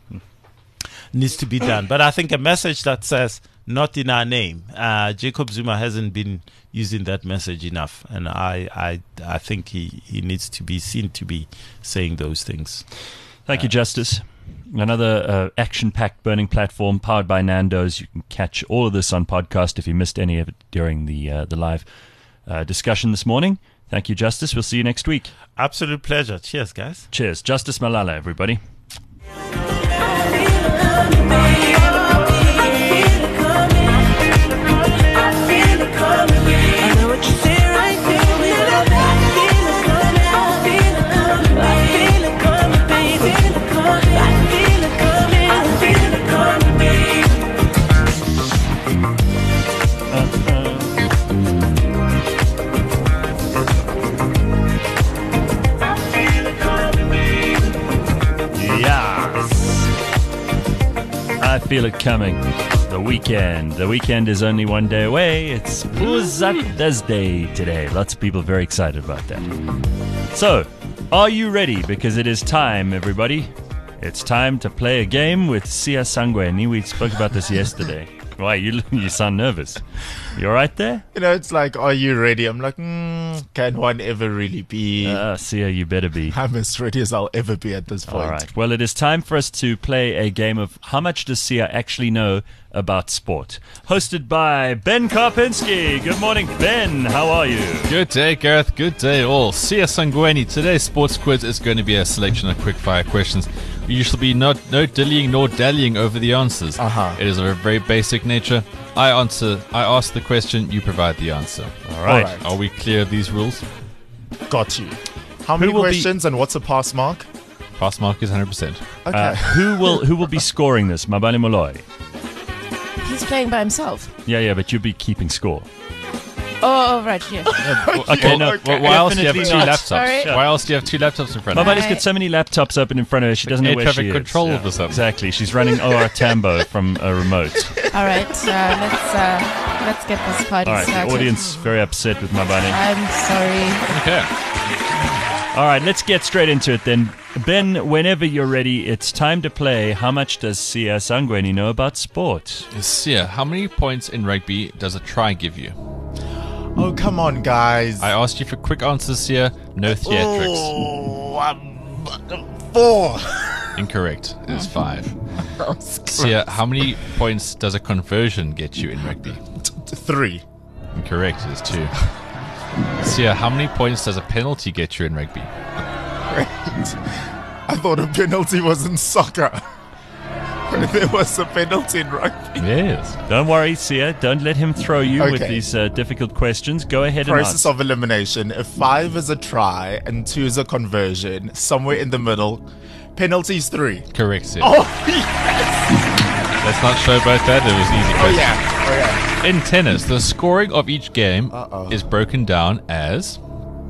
done. But I think a message that says "not in our name." Jacob Zuma hasn't been using that message enough, and I think he needs to be seen to be saying those things. Thank you, Justice. Another action-packed burning platform powered by Nando's. You can catch all of this on podcast if you missed any of it during the live discussion this morning. Thank you, Justice. We'll see you next week. Absolute pleasure. Cheers, guys. Cheers. Justice Malala, everybody. I feel it coming. The weekend. The weekend is only one day away. It's Thursday today. Lots of people very excited about that. So, are you ready? Because it is time, everybody. It's time to play a game with Sia Sangweni. We spoke about this yesterday. Why, you sound nervous. You all right there? You know, it's like, are you ready? I'm like, can one ever really be? Sia, you better be. I'm as ready as I'll ever be at this point. All right. Well, it is time for us to play a game of How Much Does Sia Actually Know About Sport? Hosted by Ben Karpinski. Good morning, Ben. How are you? Good day, Gareth. Good day, all. Sia Sangweni. Today's sports quiz is going to be a selection of quick-fire questions You shall be no dillying nor dallying over the answers. Uh-huh. It is of a very basic nature. I ask the question, you provide the answer. All right. All right. Are we clear of these rules? Got you. How many will be- questions and what's a pass mark? Pass mark is 100%. Okay. Who will be scoring this? Mabale Moloi. He's playing by himself. Yeah, but you'll be keeping score. Oh, right, yeah. Okay, no. Well, why else do you have two Definitely not. laptops? Sorry. Why else do you have two laptops in front of you? Mabale's got so many laptops open in front of her, she doesn't know air where traffic she is. control or something. Exactly. She's running OR Tambo from a remote. All right, let's get this party All right, started. the audience very upset with Mabale. I'm sorry. Okay. All right, let's get straight into it then. Ben, whenever you're ready, it's time to play. How much does Sia Sangweni know about sport? Sia, how many points in rugby does a try give you? Oh, come on, guys. I asked you for quick answers, Sia. No theatrics. Oh, 4. Incorrect. It is 5. Sia, how many points does a conversion get you in rugby? 3. Incorrect. It is 2. Sia, how many points does a penalty get you in rugby? I thought a penalty was in soccer. There was a penalty in rugby. Yes. Don't worry, Sia. Don't let him throw you with Okay. these difficult questions. Go ahead and Process answer. of elimination. If 5 is a try and 2 is a conversion, somewhere in the middle, penalties 3. Correct, Sia. Oh, yes. Let's not showboat that. It was easy Oh, question. yeah. Oh, yeah. In tennis, the scoring of each game Uh-oh. is broken down as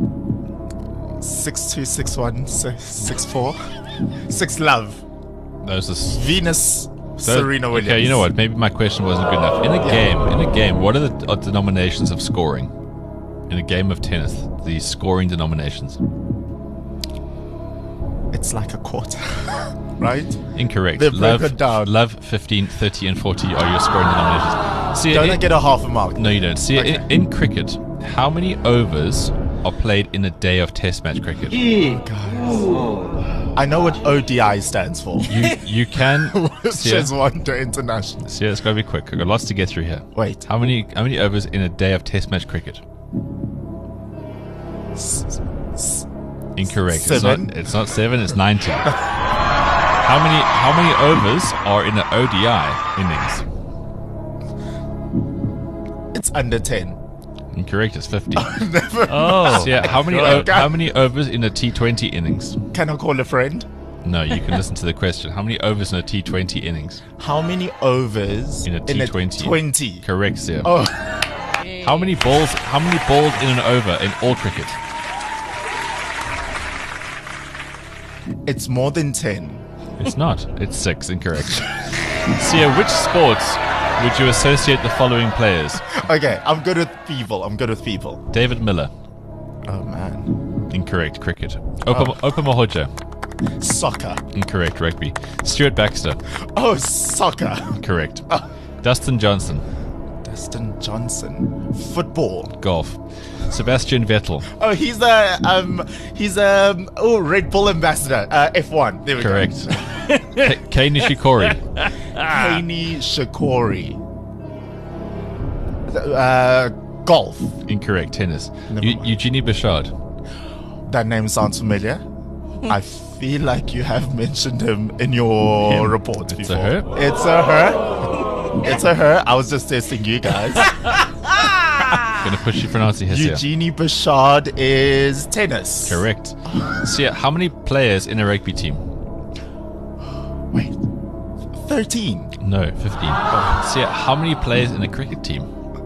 6-2, 6-1, 6-4. 6-love. those are Venus, Serena Williams. Okay, you know what? Maybe my question wasn't good enough. In a game, what are the denominations of scoring? In a game of tennis, the scoring denominations. It's like a quarter, right? Incorrect. They're broken down. Love, 15, 30, and 40 are your scoring denominations. See, Don't I get a half a mark? No, you don't. See, Okay. in cricket, how many overs are played in a day of Test match cricket? I know what ODI stands for. You can. Which See, is One Day International. see, it's got to be quick. I've got lots to get through here. Wait. How many overs in a day of Test match cricket? Incorrect. 7. It's not 7. It's 90. How many overs are in an ODI innings? It's under 10. Incorrect. It's 50. Oh, Yeah. How many God. how many overs in a T20 innings? Can I call a friend? No, you can listen to the question. How many overs in a T20 innings? How many overs In a T20. 20? Correct, sir. Oh, How many balls in an over in all cricket? it's more than 10. It's not. It's 6. Incorrect. Sia, which sports would you associate the following players? Okay, I'm good with people. David Miller. Oh, man. Incorrect. Cricket. Opa Mahoja. Soccer. Incorrect. Rugby. Stuart Baxter. Oh, soccer. Correct. Dustin Johnson. Dustin Johnson. Football. Golf. Sebastian Vettel. Oh, he's Red Bull ambassador. F1. There we Correct. go. Kei Nishikori. Haney Shikori. Golf. Incorrect. Tennis. Never mind. Eugenie Bouchard. That name sounds familiar. I feel like you have mentioned him in your report It's before. a her? It's a her. It's a her. I was just testing you guys. Gonna push you for an answer here, Sia. Eugenie Bouchard is tennis. Correct. Sia, how many players in a rugby team? Wait. 13. No, 15. Sia, how many players in a cricket team?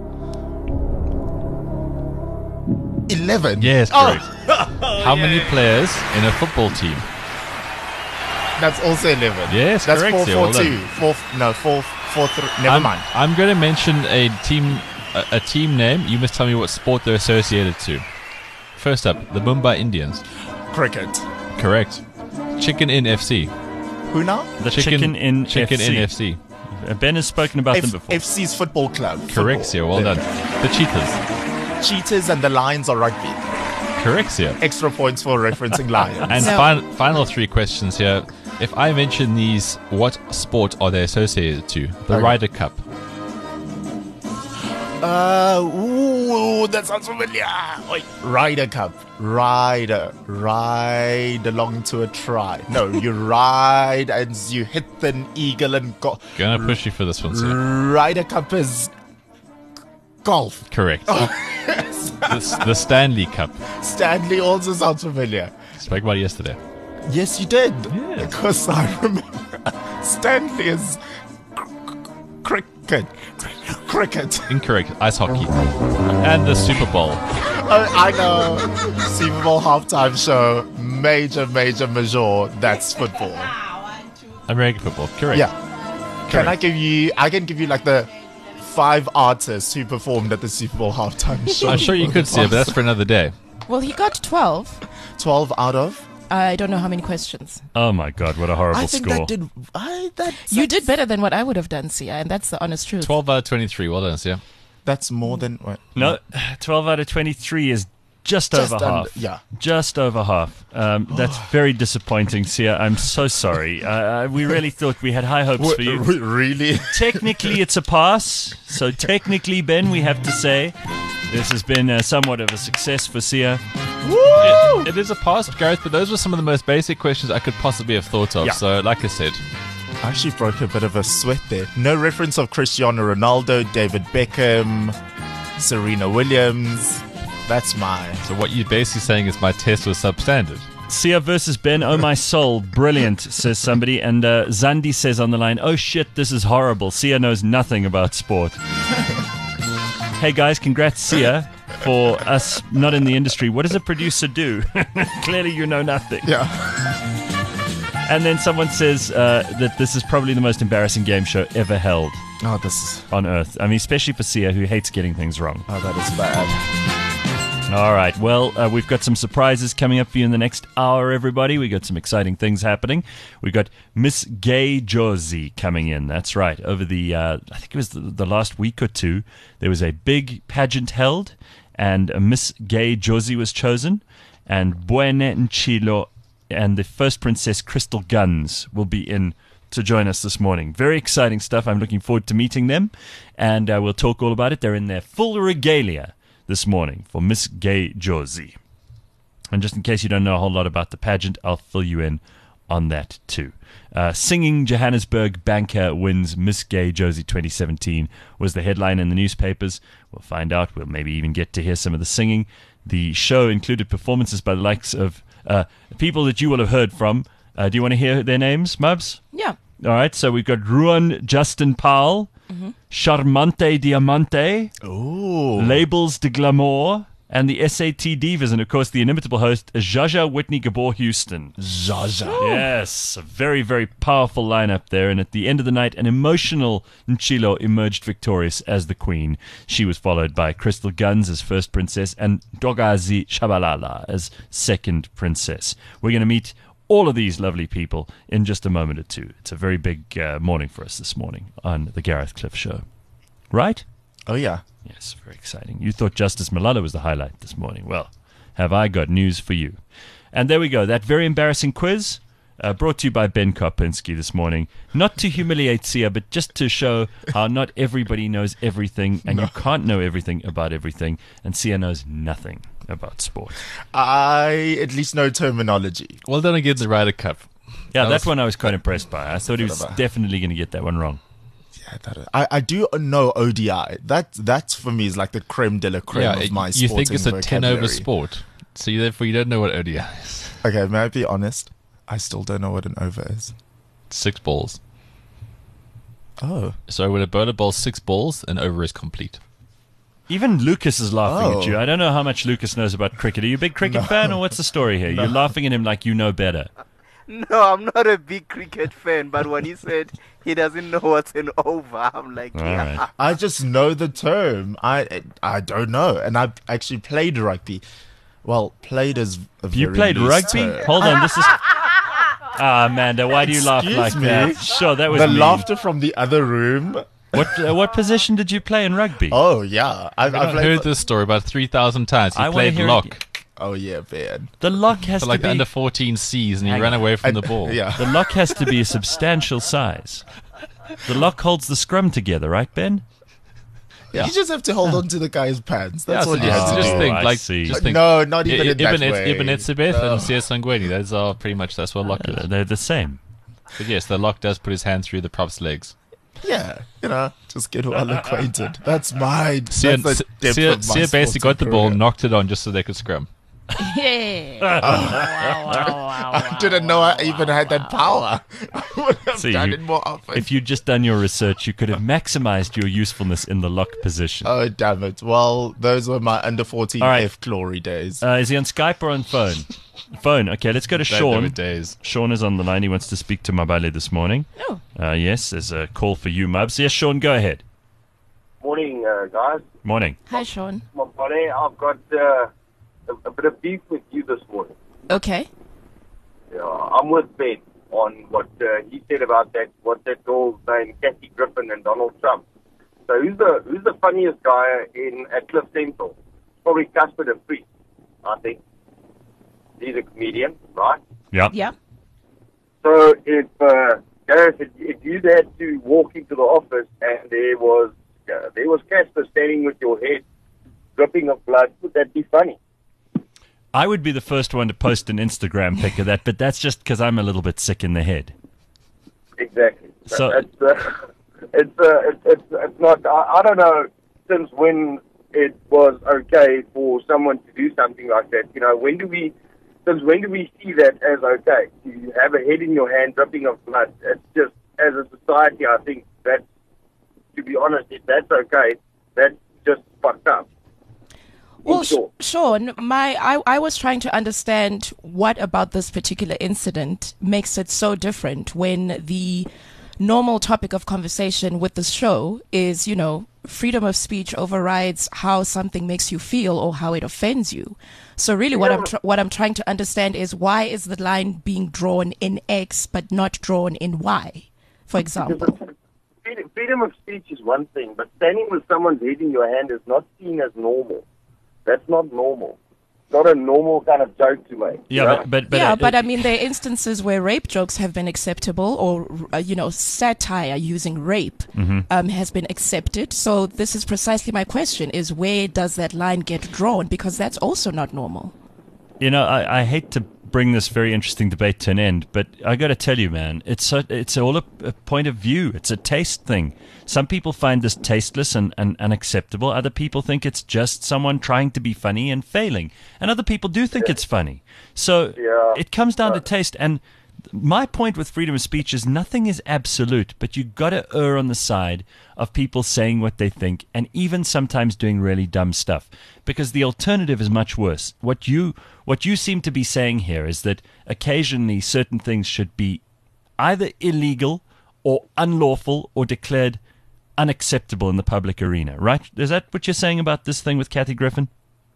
11. Yes, correct. How many players in a football team? That's also 11. Yes, That's correct, 4, yeah, 4, well 2. done. 4, 3. Never mind. I'm going to mention a team name. You must tell me what sport they're associated to. First up, the Mumbai Indians. Cricket. Correct. Chicken Inn FC. Who now? the Chicken Inn Chicken FC. Inn FC. Ben has spoken about them before. FC's football club. Correct, Sia. Well There. done. The Cheetahs. Cheetahs and the Lions are rugby. Correct, Sia. Extra points for referencing Lions. And No. final 3 questions here. If I mention these, what sport are they associated to? The Okay. Ryder Cup. Ooh, that sounds familiar. Oi, Ryder Cup. Ride along to a try. No, you ride and you hit the eagle and go. Gonna push you for this one, Sia. Ryder Cup is golf. Correct. The Stanley Cup. Stanley also sounds familiar. Spoke about it yesterday. Yes, you did. Yes. Because I remember Stanley is cricket. Incorrect. Ice hockey. And the Super Bowl. I know. Super Bowl halftime show. Major. That's football. American football. Correct. Yeah. Can I give you? I can give you like the 5 artists who performed at the Super Bowl halftime show. I'm sure you could see it, but that's for another day. Well, he got 12. 12 out of. I don't know how many questions. Oh my God, what a horrible I think score. You did better than what I would have done, Sia, and that's the honest truth. 12 out of 23. Well done, Sia. That's more than what? No, 12 out of 23 is just over half. Yeah. Just over half. That's very disappointing, Sia. I'm so sorry. We really thought we had high hopes for you. Really? Technically, it's a pass. So technically, Ben, we have to say this has been somewhat of a success for Sia. It is a pass, Gareth, but those were some of the most basic questions I could possibly have thought of. Yeah. So, like I said, I actually broke a bit of a sweat there. No reference of Cristiano Ronaldo, David Beckham, Serena Williams. That's mine. so what you're basically saying is my test was substandard. Sia versus Ben, oh my soul, brilliant, says somebody. And Zandi says on the line, oh shit, this is horrible. Sia knows nothing about sport. Hey guys, congrats, Sia. For us not in the industry, what does a producer do? Clearly you know nothing. Yeah. And then someone says that this is probably the most embarrassing game show ever held Oh, this is. on Earth. I mean, especially for Sia, who hates getting things wrong. Oh, that is bad. All right. Well, we've got some surprises coming up for you in the next hour, everybody. We got some exciting things happening. We got Miss Gay Josie coming in. That's right. Over the, I think it was the last week or two, there was a big pageant held, and Miss Gay Josie was chosen, and Buene Nchilo and the first princess Crystal Guns will be in to join us this morning. Very exciting stuff. I'm looking forward to meeting them, and we'll talk all about it. They're in their full regalia this morning for Miss Gay Josie. And just in case you don't know a whole lot about the pageant, I'll fill you in on that too. Singing Johannesburg banker wins Miss Gay Josie 2017 was the headline in the newspapers. We'll find out. We'll maybe even get to hear some of the singing. The show included performances by the likes of people that you will have heard from. Do you want to hear their names, Mubs? Yeah. All right, so we've got Ruan Justin Powell, Charmante Diamante, Ooh. Labels de Glamour, and the SAT Divas, and of course the inimitable host, Jaja Whitney Gabor Houston. Jaja. Yes, a very, very powerful lineup there. And at the end of the night, an emotional Nchilo emerged victorious as the queen. She was followed by Crystal Guns as first princess and Dogazi Shabalala as second princess. We're going to meet all of these lovely people in just a moment or two. It's a very big morning for us this morning on the Gareth Cliff Show. Right? Oh, yeah. Yes, very exciting. You thought Justice Malala was the highlight this morning. Well, have I got news for you. And there we go. That very embarrassing quiz brought to you by Ben Karpinski this morning. Not to humiliate Sia, but just to show how not everybody knows everything, and you can't know everything about everything. And Sia knows nothing about sport. I at least know terminology. Well done against the Ryder Cup. Yeah, That that was- one I was quite impressed by. I thought he was definitely going to get that one wrong. Yeah, I do know ODI. That for me is like the creme de la creme of my you think it's a 10 vocabulary. over sport. So therefore you don't know what ODI is. Okay, may I be honest? I still don't know what an over is. 6 balls. Oh. So when a bowler bowls 6 balls, an over is complete. Even Lucas is laughing at Oh. you. I don't know how much Lucas knows about cricket. Are you a big cricket fan, or what's the story here? You're laughing at him like you know better. No, I'm not a big cricket fan, but when he said he doesn't know what's an over, I'm like, All yeah. right. I just know the term. I don't know, and I've actually played rugby. Well, played is a You very played loose rugby? term. Hold on, this is... Ah, Amanda, why do you laugh Excuse like me? that? Sure, that was The mean. laughter from the other room. What position did you play in rugby? Oh yeah, I've I've played. heard this story about 3,000 times. He I wanna played hear it lock again. Oh yeah, man. The lock has for like to the be... under 14 Cs and he Hang ran on. away from the ball. Yeah. The lock has to be a substantial size. The lock holds the scrum together, right, Ben? You just have to hold on to the guy's pants. That's all you have to just do. think, I like, see. just think. No, not even in that Ibn way. Ibn Etzebeth and CS Sangweni. Those are pretty much that's what Locke is. They're the same. But yes, the Locke does put his hand through the prop's legs. Yeah, just get well acquainted. That's mine. Sia Sia basically got the ball, knocked it on just so they could scrum. Yeah. I didn't know I even had that power. I would have See, done you- it more often. If you'd just done your research, you could have maximized your usefulness in the lock position. Oh, damn it. Well, those were my under 14 All right. F glory days. Is he on Skype or on phone? Phone. Okay, let's go to They Sean. were days. Sean is on the line. He wants to speak to Mabale this morning. Oh. Yes, there's a call for you, Mubs. Yes, Sean, go ahead. Morning, guys. Morning. Hi, Sean. My buddy, I've got a bit of beef with you this morning. Okay. I'm with Ben on what he said about what's that girl's name, Kathy Griffin and Donald Trump. So who's the funniest guy at Cliff Central? Probably Casper de Vries, I think. He's a comedian, right? Yeah. Yeah. So if Gareth, if you had to walk into the office and there was Casper standing with your head dripping of blood, would that be funny? I would be the first one to post an Instagram pic of that, but that's just because I'm a little bit sick in the head. Exactly. So- It's not. I don't know since when it was okay for someone to do something like that. Since when do we see that as okay? You have a head in your hand dripping of blood. It's just, as a society, I think that, to be honest, if that's okay, that's just fucked up. Well, Sure. Sean, I was trying to understand what about this particular incident makes it so different when the normal topic of conversation with the show is, freedom of speech overrides how something makes you feel or how it offends you. So really what I'm trying to understand is why is the line being drawn in X but not drawn in Y, for example? Freedom of speech is one thing, but standing with someone's head in your hand is not seen as normal. That's not normal. It's not a normal kind of joke to make. Yeah, but But I mean, there are instances where rape jokes have been acceptable, or satire using rape has been accepted. So this is precisely my question: is where does that line get drawn? Because that's also not normal. I hate to bring this very interesting debate to an end, but I got to tell you, man, it's all a point of view. It's a taste thing. Some people find this tasteless and unacceptable. Other people think it's just someone trying to be funny and failing. And other people do think it's funny. So it comes down to taste. And my point with freedom of speech is nothing is absolute, but you got to err on the side of people saying what they think and even sometimes doing really dumb stuff, because the alternative is much worse. What you seem to be saying here is that occasionally certain things should be either illegal or unlawful or declared unacceptable in the public arena, right? Is that what you're saying about this thing with Kathy Griffin?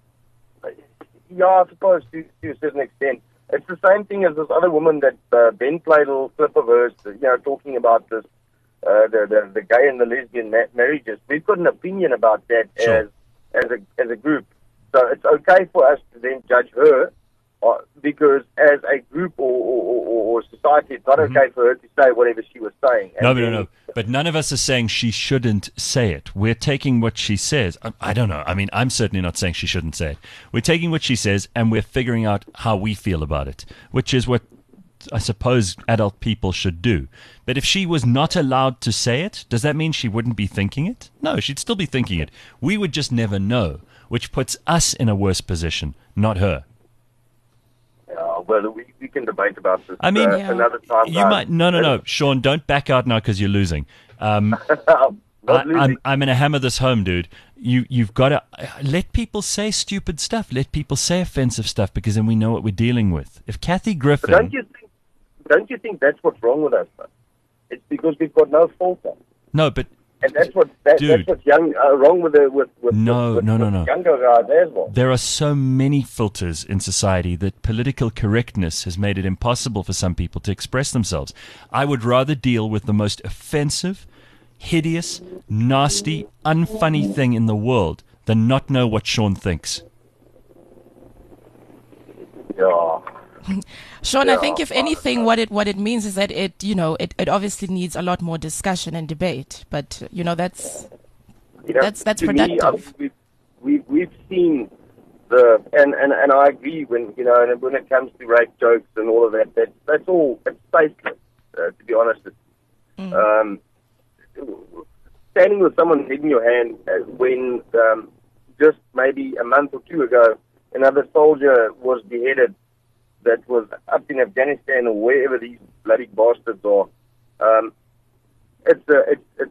Yeah, I suppose to a certain extent. It's the same thing as this other woman that Ben played a little clip of hers, talking about this, the gay and the lesbian marriages. We've got an opinion about that Sure. as a group. So it's okay for us to then judge her, because as a group or society, it's not okay for her to say whatever she was saying. No. But none of us are saying she shouldn't say it. We're taking what she says. I don't know. I mean, I'm certainly not saying she shouldn't say it. We're taking what she says and we're figuring out how we feel about it, which is what I suppose adult people should do. But if she was not allowed to say it, does that mean she wouldn't be thinking it? No, she'd still be thinking it. We would just never know, which puts us in a worse position, not her. Well, we can debate about this I mean, another time. You might no, Sean, don't back out now because you're losing. Not losing. I'm going to hammer this home, dude. You've got to let people say stupid stuff. Let people say offensive stuff, because then we know what we're dealing with. If Kathy Griffin, Don't you think that's what's wrong with us, man? It's because we've got no filter, no, but and that's what's Dude. wrong with No. younger guys as well. there are so many filters in society that political correctness has made it impossible for some people to express themselves. I would rather deal with the most offensive, hideous, nasty, unfunny thing in the world than not know what Sean thinks. Yeah. Sean, I think if anything, what it means is that it obviously needs a lot more discussion and debate. But that's You know, That's to me, productive. we've seen the and I agree when and when it comes to rape jokes and all of that's all it's tasteless, to be honest. Standing with someone in your hand when just maybe a month or two ago another soldier was beheaded that was up in Afghanistan or wherever these bloody bastards are. It's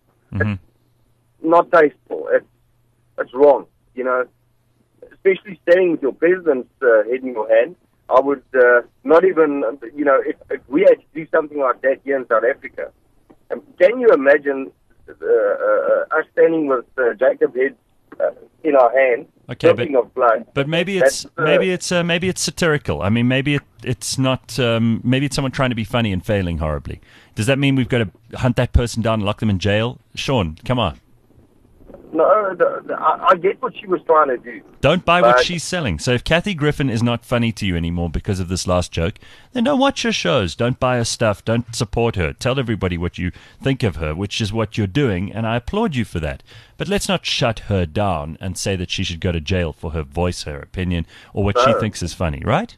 not tasteful. It's wrong. Especially standing with your president's head in your hand. I would not even, if we had to do something like that here in South Africa. Can you imagine us standing with Jacob head in our hand, dripping of blood? But maybe it's satirical. I mean, maybe it's not. Maybe it's someone trying to be funny and failing horribly. Does that mean we've got to hunt that person down and lock them in jail? Sean, come on. No, I get what she was trying to do. Don't buy what she's selling. So if Kathy Griffin is not funny to you anymore because of this last joke, then don't watch her shows. Don't buy her stuff. Don't support her. Tell everybody what you think of her, which is what you're doing, and I applaud you for that. But let's not shut her down and say that she should go to jail for her voice, her opinion, or what she thinks is funny, right?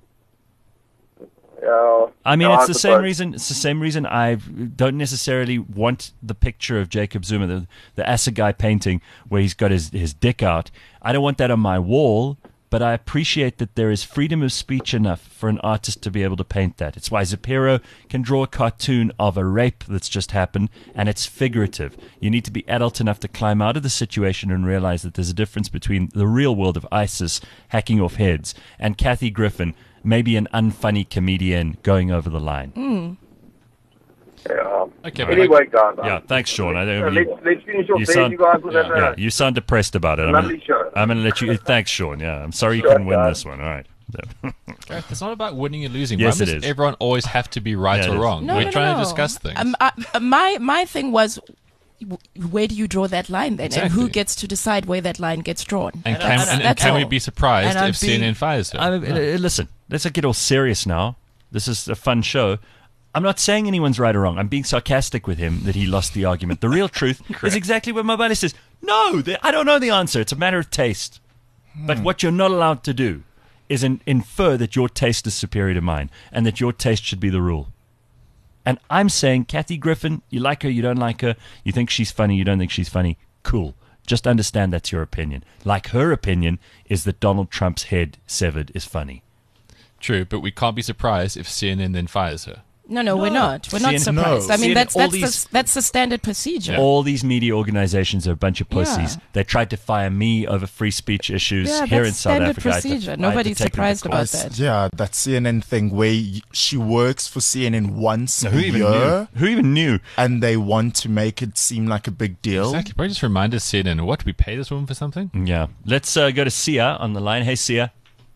I mean, it's the same reason. It's the same reason I don't necessarily want the picture of Jacob Zuma, the Assegai painting where he's got his dick out. I don't want that on my wall, but I appreciate that there is freedom of speech enough for an artist to be able to paint that. It's why Zapiro can draw a cartoon of a rape that's just happened, and it's figurative. You need to be adult enough to climb out of the situation and realize that there's a difference between the real world of ISIS hacking off heads and Kathy Griffin, maybe an unfunny comedian going over the line. Yeah. Okay, Anyway, guys. Yeah, thanks, Sean. I don't, Let's finish off you there, sound- you guys. With that, yeah, you sound depressed about it. Lovely show. I'm going to let you. Thanks, Sean. Yeah, I'm sorry you Sure, couldn't win guys. this one. All right. Gareth, it's not about winning and losing. Yes, Why it must is. everyone always have to be right Yeah, it or is. wrong? No, We're no, trying no. to discuss things. My thing was, where do you draw that line then, and Exactly. who gets to decide where that line gets drawn? and that's can we all. be surprised And I'm if being- CNN fires her? Listen, let's not get all serious now. This is a fun show. I'm not saying anyone's right or wrong. I'm being sarcastic with him that he lost the argument. The real truth is exactly what Mobile says. No, I don't know the answer. It's a matter of taste. But what you're not allowed to do is infer that your taste is superior to mine and that your taste should be the rule. And I'm saying, Kathy Griffin, you like her, you don't like her, you think she's funny, you don't think she's funny, cool. Just understand that's your opinion. Like her opinion is that Donald Trump's head severed is funny. True, but we can't be surprised if CNN then fires her. No, we're not. We're not CNN surprised. no. I mean, CNN, that's the standard procedure. All these media organizations are a bunch of pussies. Yeah. They tried to fire me over free speech issues Yeah, here that's in South standard Africa. I had to- procedure. I had to Nobody's take them to surprised court. about that. Yeah, that CNN thing where she works for CNN once Now, a year, Who even knew? and they want to make it seem like a big deal. Exactly. Probably just remind us, CNN, what? We pay this woman for something? Yeah. Let's go to Sia on the line. Hey, Sia.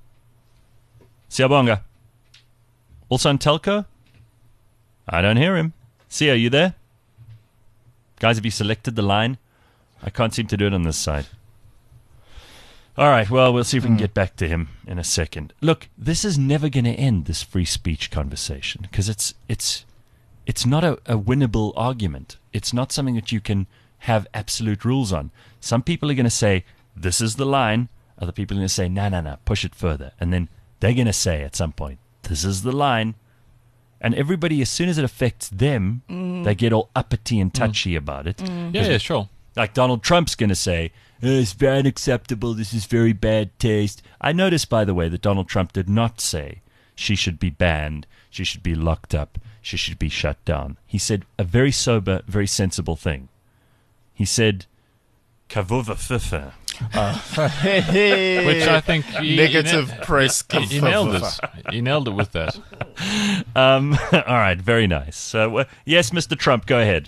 Sia Bonga. Also on telco? I don't hear him. Sia, are you there? Guys, have you selected the line? I can't seem to do it on this side. All right, well, we'll see if we can get back to him in a second. Look, this is never going to end, this free speech conversation, because it's not a winnable argument. It's not something that you can have absolute rules on. Some people are going to say, this is the line. Other people are going to say, no, push it further. And then they're going to say at some point, this is the line. And everybody, as soon as it affects them, they get all uppity and touchy about it. Yeah, sure. Like Donald Trump's going to say, it's very unacceptable, this is very bad taste. I noticed, by the way, that Donald Trump did not say she should be banned, she should be locked up, she should be shut down. He said a very sober, very sensible thing. He said, Kavuva Fifa. Which I think Negative press. He nailed it. He nailed it with that. All right, very nice. Yes, Mr. Trump, go ahead.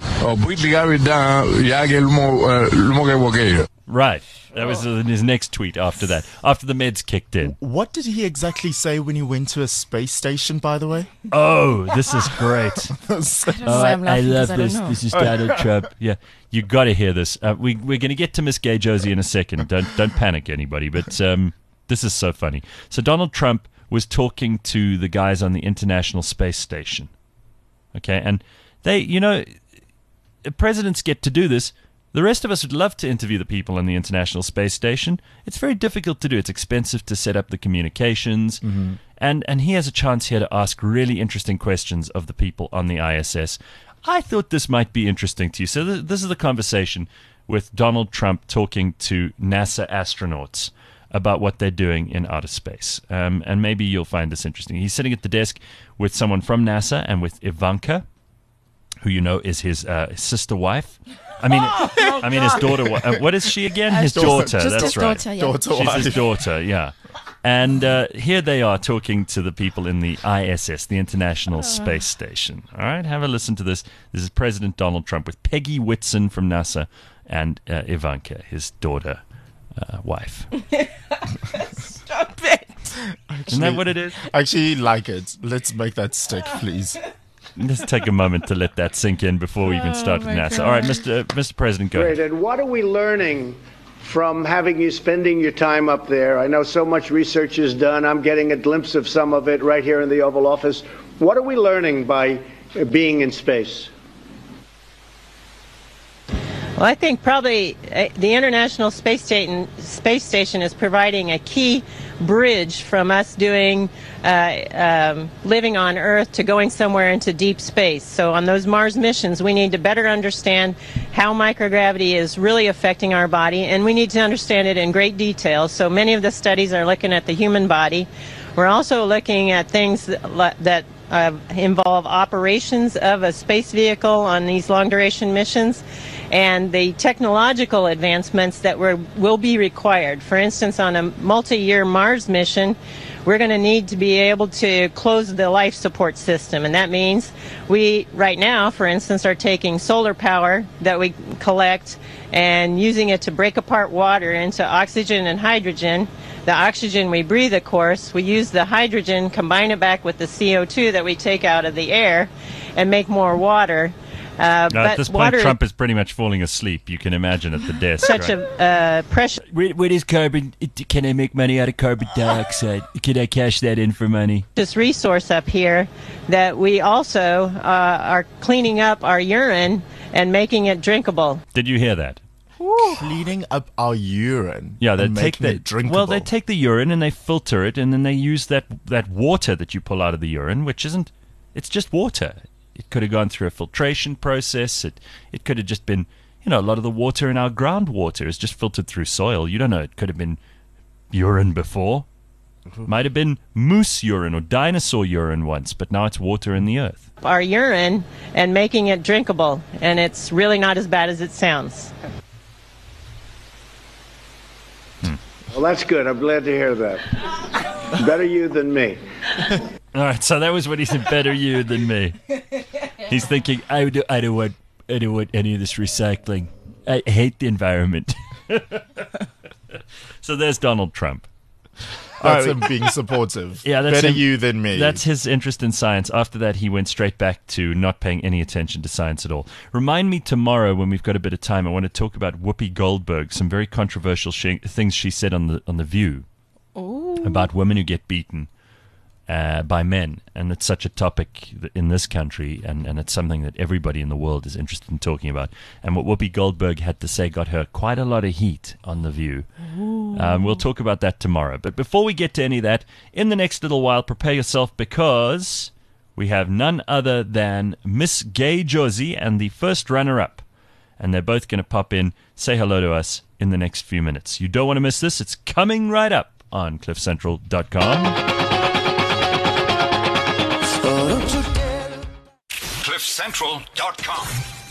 Right. That was his next tweet after that, after the meds kicked in. What did he exactly say when he went to a space station, by the way? Oh, this is great. I don't know why I'm I laughing, 'cause love I don't this. know. This is Donald Trump. Yeah, you got to hear this. We're going to get to Miss Gay Josie in a second. Don't panic, anybody. But this is so funny. So Donald Trump was talking to the guys on the International Space Station. Okay, and they, presidents get to do this. The rest of us would love to interview the people on the International Space Station. It's very difficult to do. It's expensive to set up the communications. And he has a chance here to ask really interesting questions of the people on the ISS. I thought this might be interesting to you. So this is the conversation with Donald Trump talking to NASA astronauts about what they're doing in outer space. And maybe you'll find this interesting. He's sitting at the desk with someone from NASA and with Ivanka, who you know is his sister wife. I mean his daughter. What is she again? His daughter. Just That's his right. daughter, yeah. She's his daughter, yeah. And here they are talking to the people in the ISS, the International Space Station. All right, have a listen to this. This is President Donald Trump with Peggy Whitson from NASA and Ivanka, his daughter, wife. Stop it. Isn't that what it is? I actually like it. Let's make that stick, please. Let's take a moment to let that sink in before we even start with my NASA. God. All right, Mr. President, go ahead. Great. And what are we learning from having you spending your time up there? I know so much research is done. I'm getting a glimpse of some of it right here in the Oval Office. What are we learning by being in space? Well, I think probably the International Space Station is providing a key bridge from us doing living on Earth to going somewhere into deep space. So on those Mars missions, we need to better understand how microgravity is really affecting our body, and we need to understand it in great detail. So many of the studies are looking at the human body. We're also looking at things that involve operations of a space vehicle on these long-duration missions, and the technological advancements that will be required. For instance, on a multi-year Mars mission, we're going to need to be able to close the life support system, and that means we, right now, for instance, are taking solar power that we collect and using it to break apart water into oxygen and hydrogen. The oxygen we breathe, of course, we use the hydrogen, combine it back with the CO2 that we take out of the air, and make more water. At But this point, water Trump is pretty much falling asleep. You can imagine at the desk. such right? a precious What is carbon? Can I make money out of carbon dioxide? Can I cash that in for money? resource up here that we also are cleaning up our urine and making it drinkable. Did you hear that? Cleaning up our urine. Yeah, they and take making it drinkable. Well, they take the urine and they filter it, and then they use that water that you pull out of the urine, which isn't. It's just water. It could have gone through a filtration process. It could have just been, a lot of the water in our groundwater is just filtered through soil. You don't know. It could have been urine before. Might have been moose urine or dinosaur urine once, but now it's water in the earth. Our urine and making it drinkable, and it's really not as bad as it sounds. Well, that's good. I'm glad to hear that. Better you than me. All right, so that was what he said. Better you than me. He's thinking, I don't want any of this recycling. I hate the environment. So there's Donald Trump. That's him being supportive. Yeah, that's better him. you than me. That's his interest in science. After that, he went straight back to not paying any attention to science at all. Remind me tomorrow when we've got a bit of time. I want to talk about Whoopi Goldberg. Some very controversial things she said on the View about women who get beaten by men, and it's such a topic in this country, and it's something that everybody in the world is interested in talking about. And what Whoopi Goldberg had to say got her quite a lot of heat on The View. We'll talk about that tomorrow. But before we get to any of that, in the next little while, prepare yourself, because we have none other than Miss Gay Josie and the first runner-up. And they're both going to pop in, say hello to us in the next few minutes. You don't want to miss this. It's coming right up on CliffCentral.com. CliffCentral.com.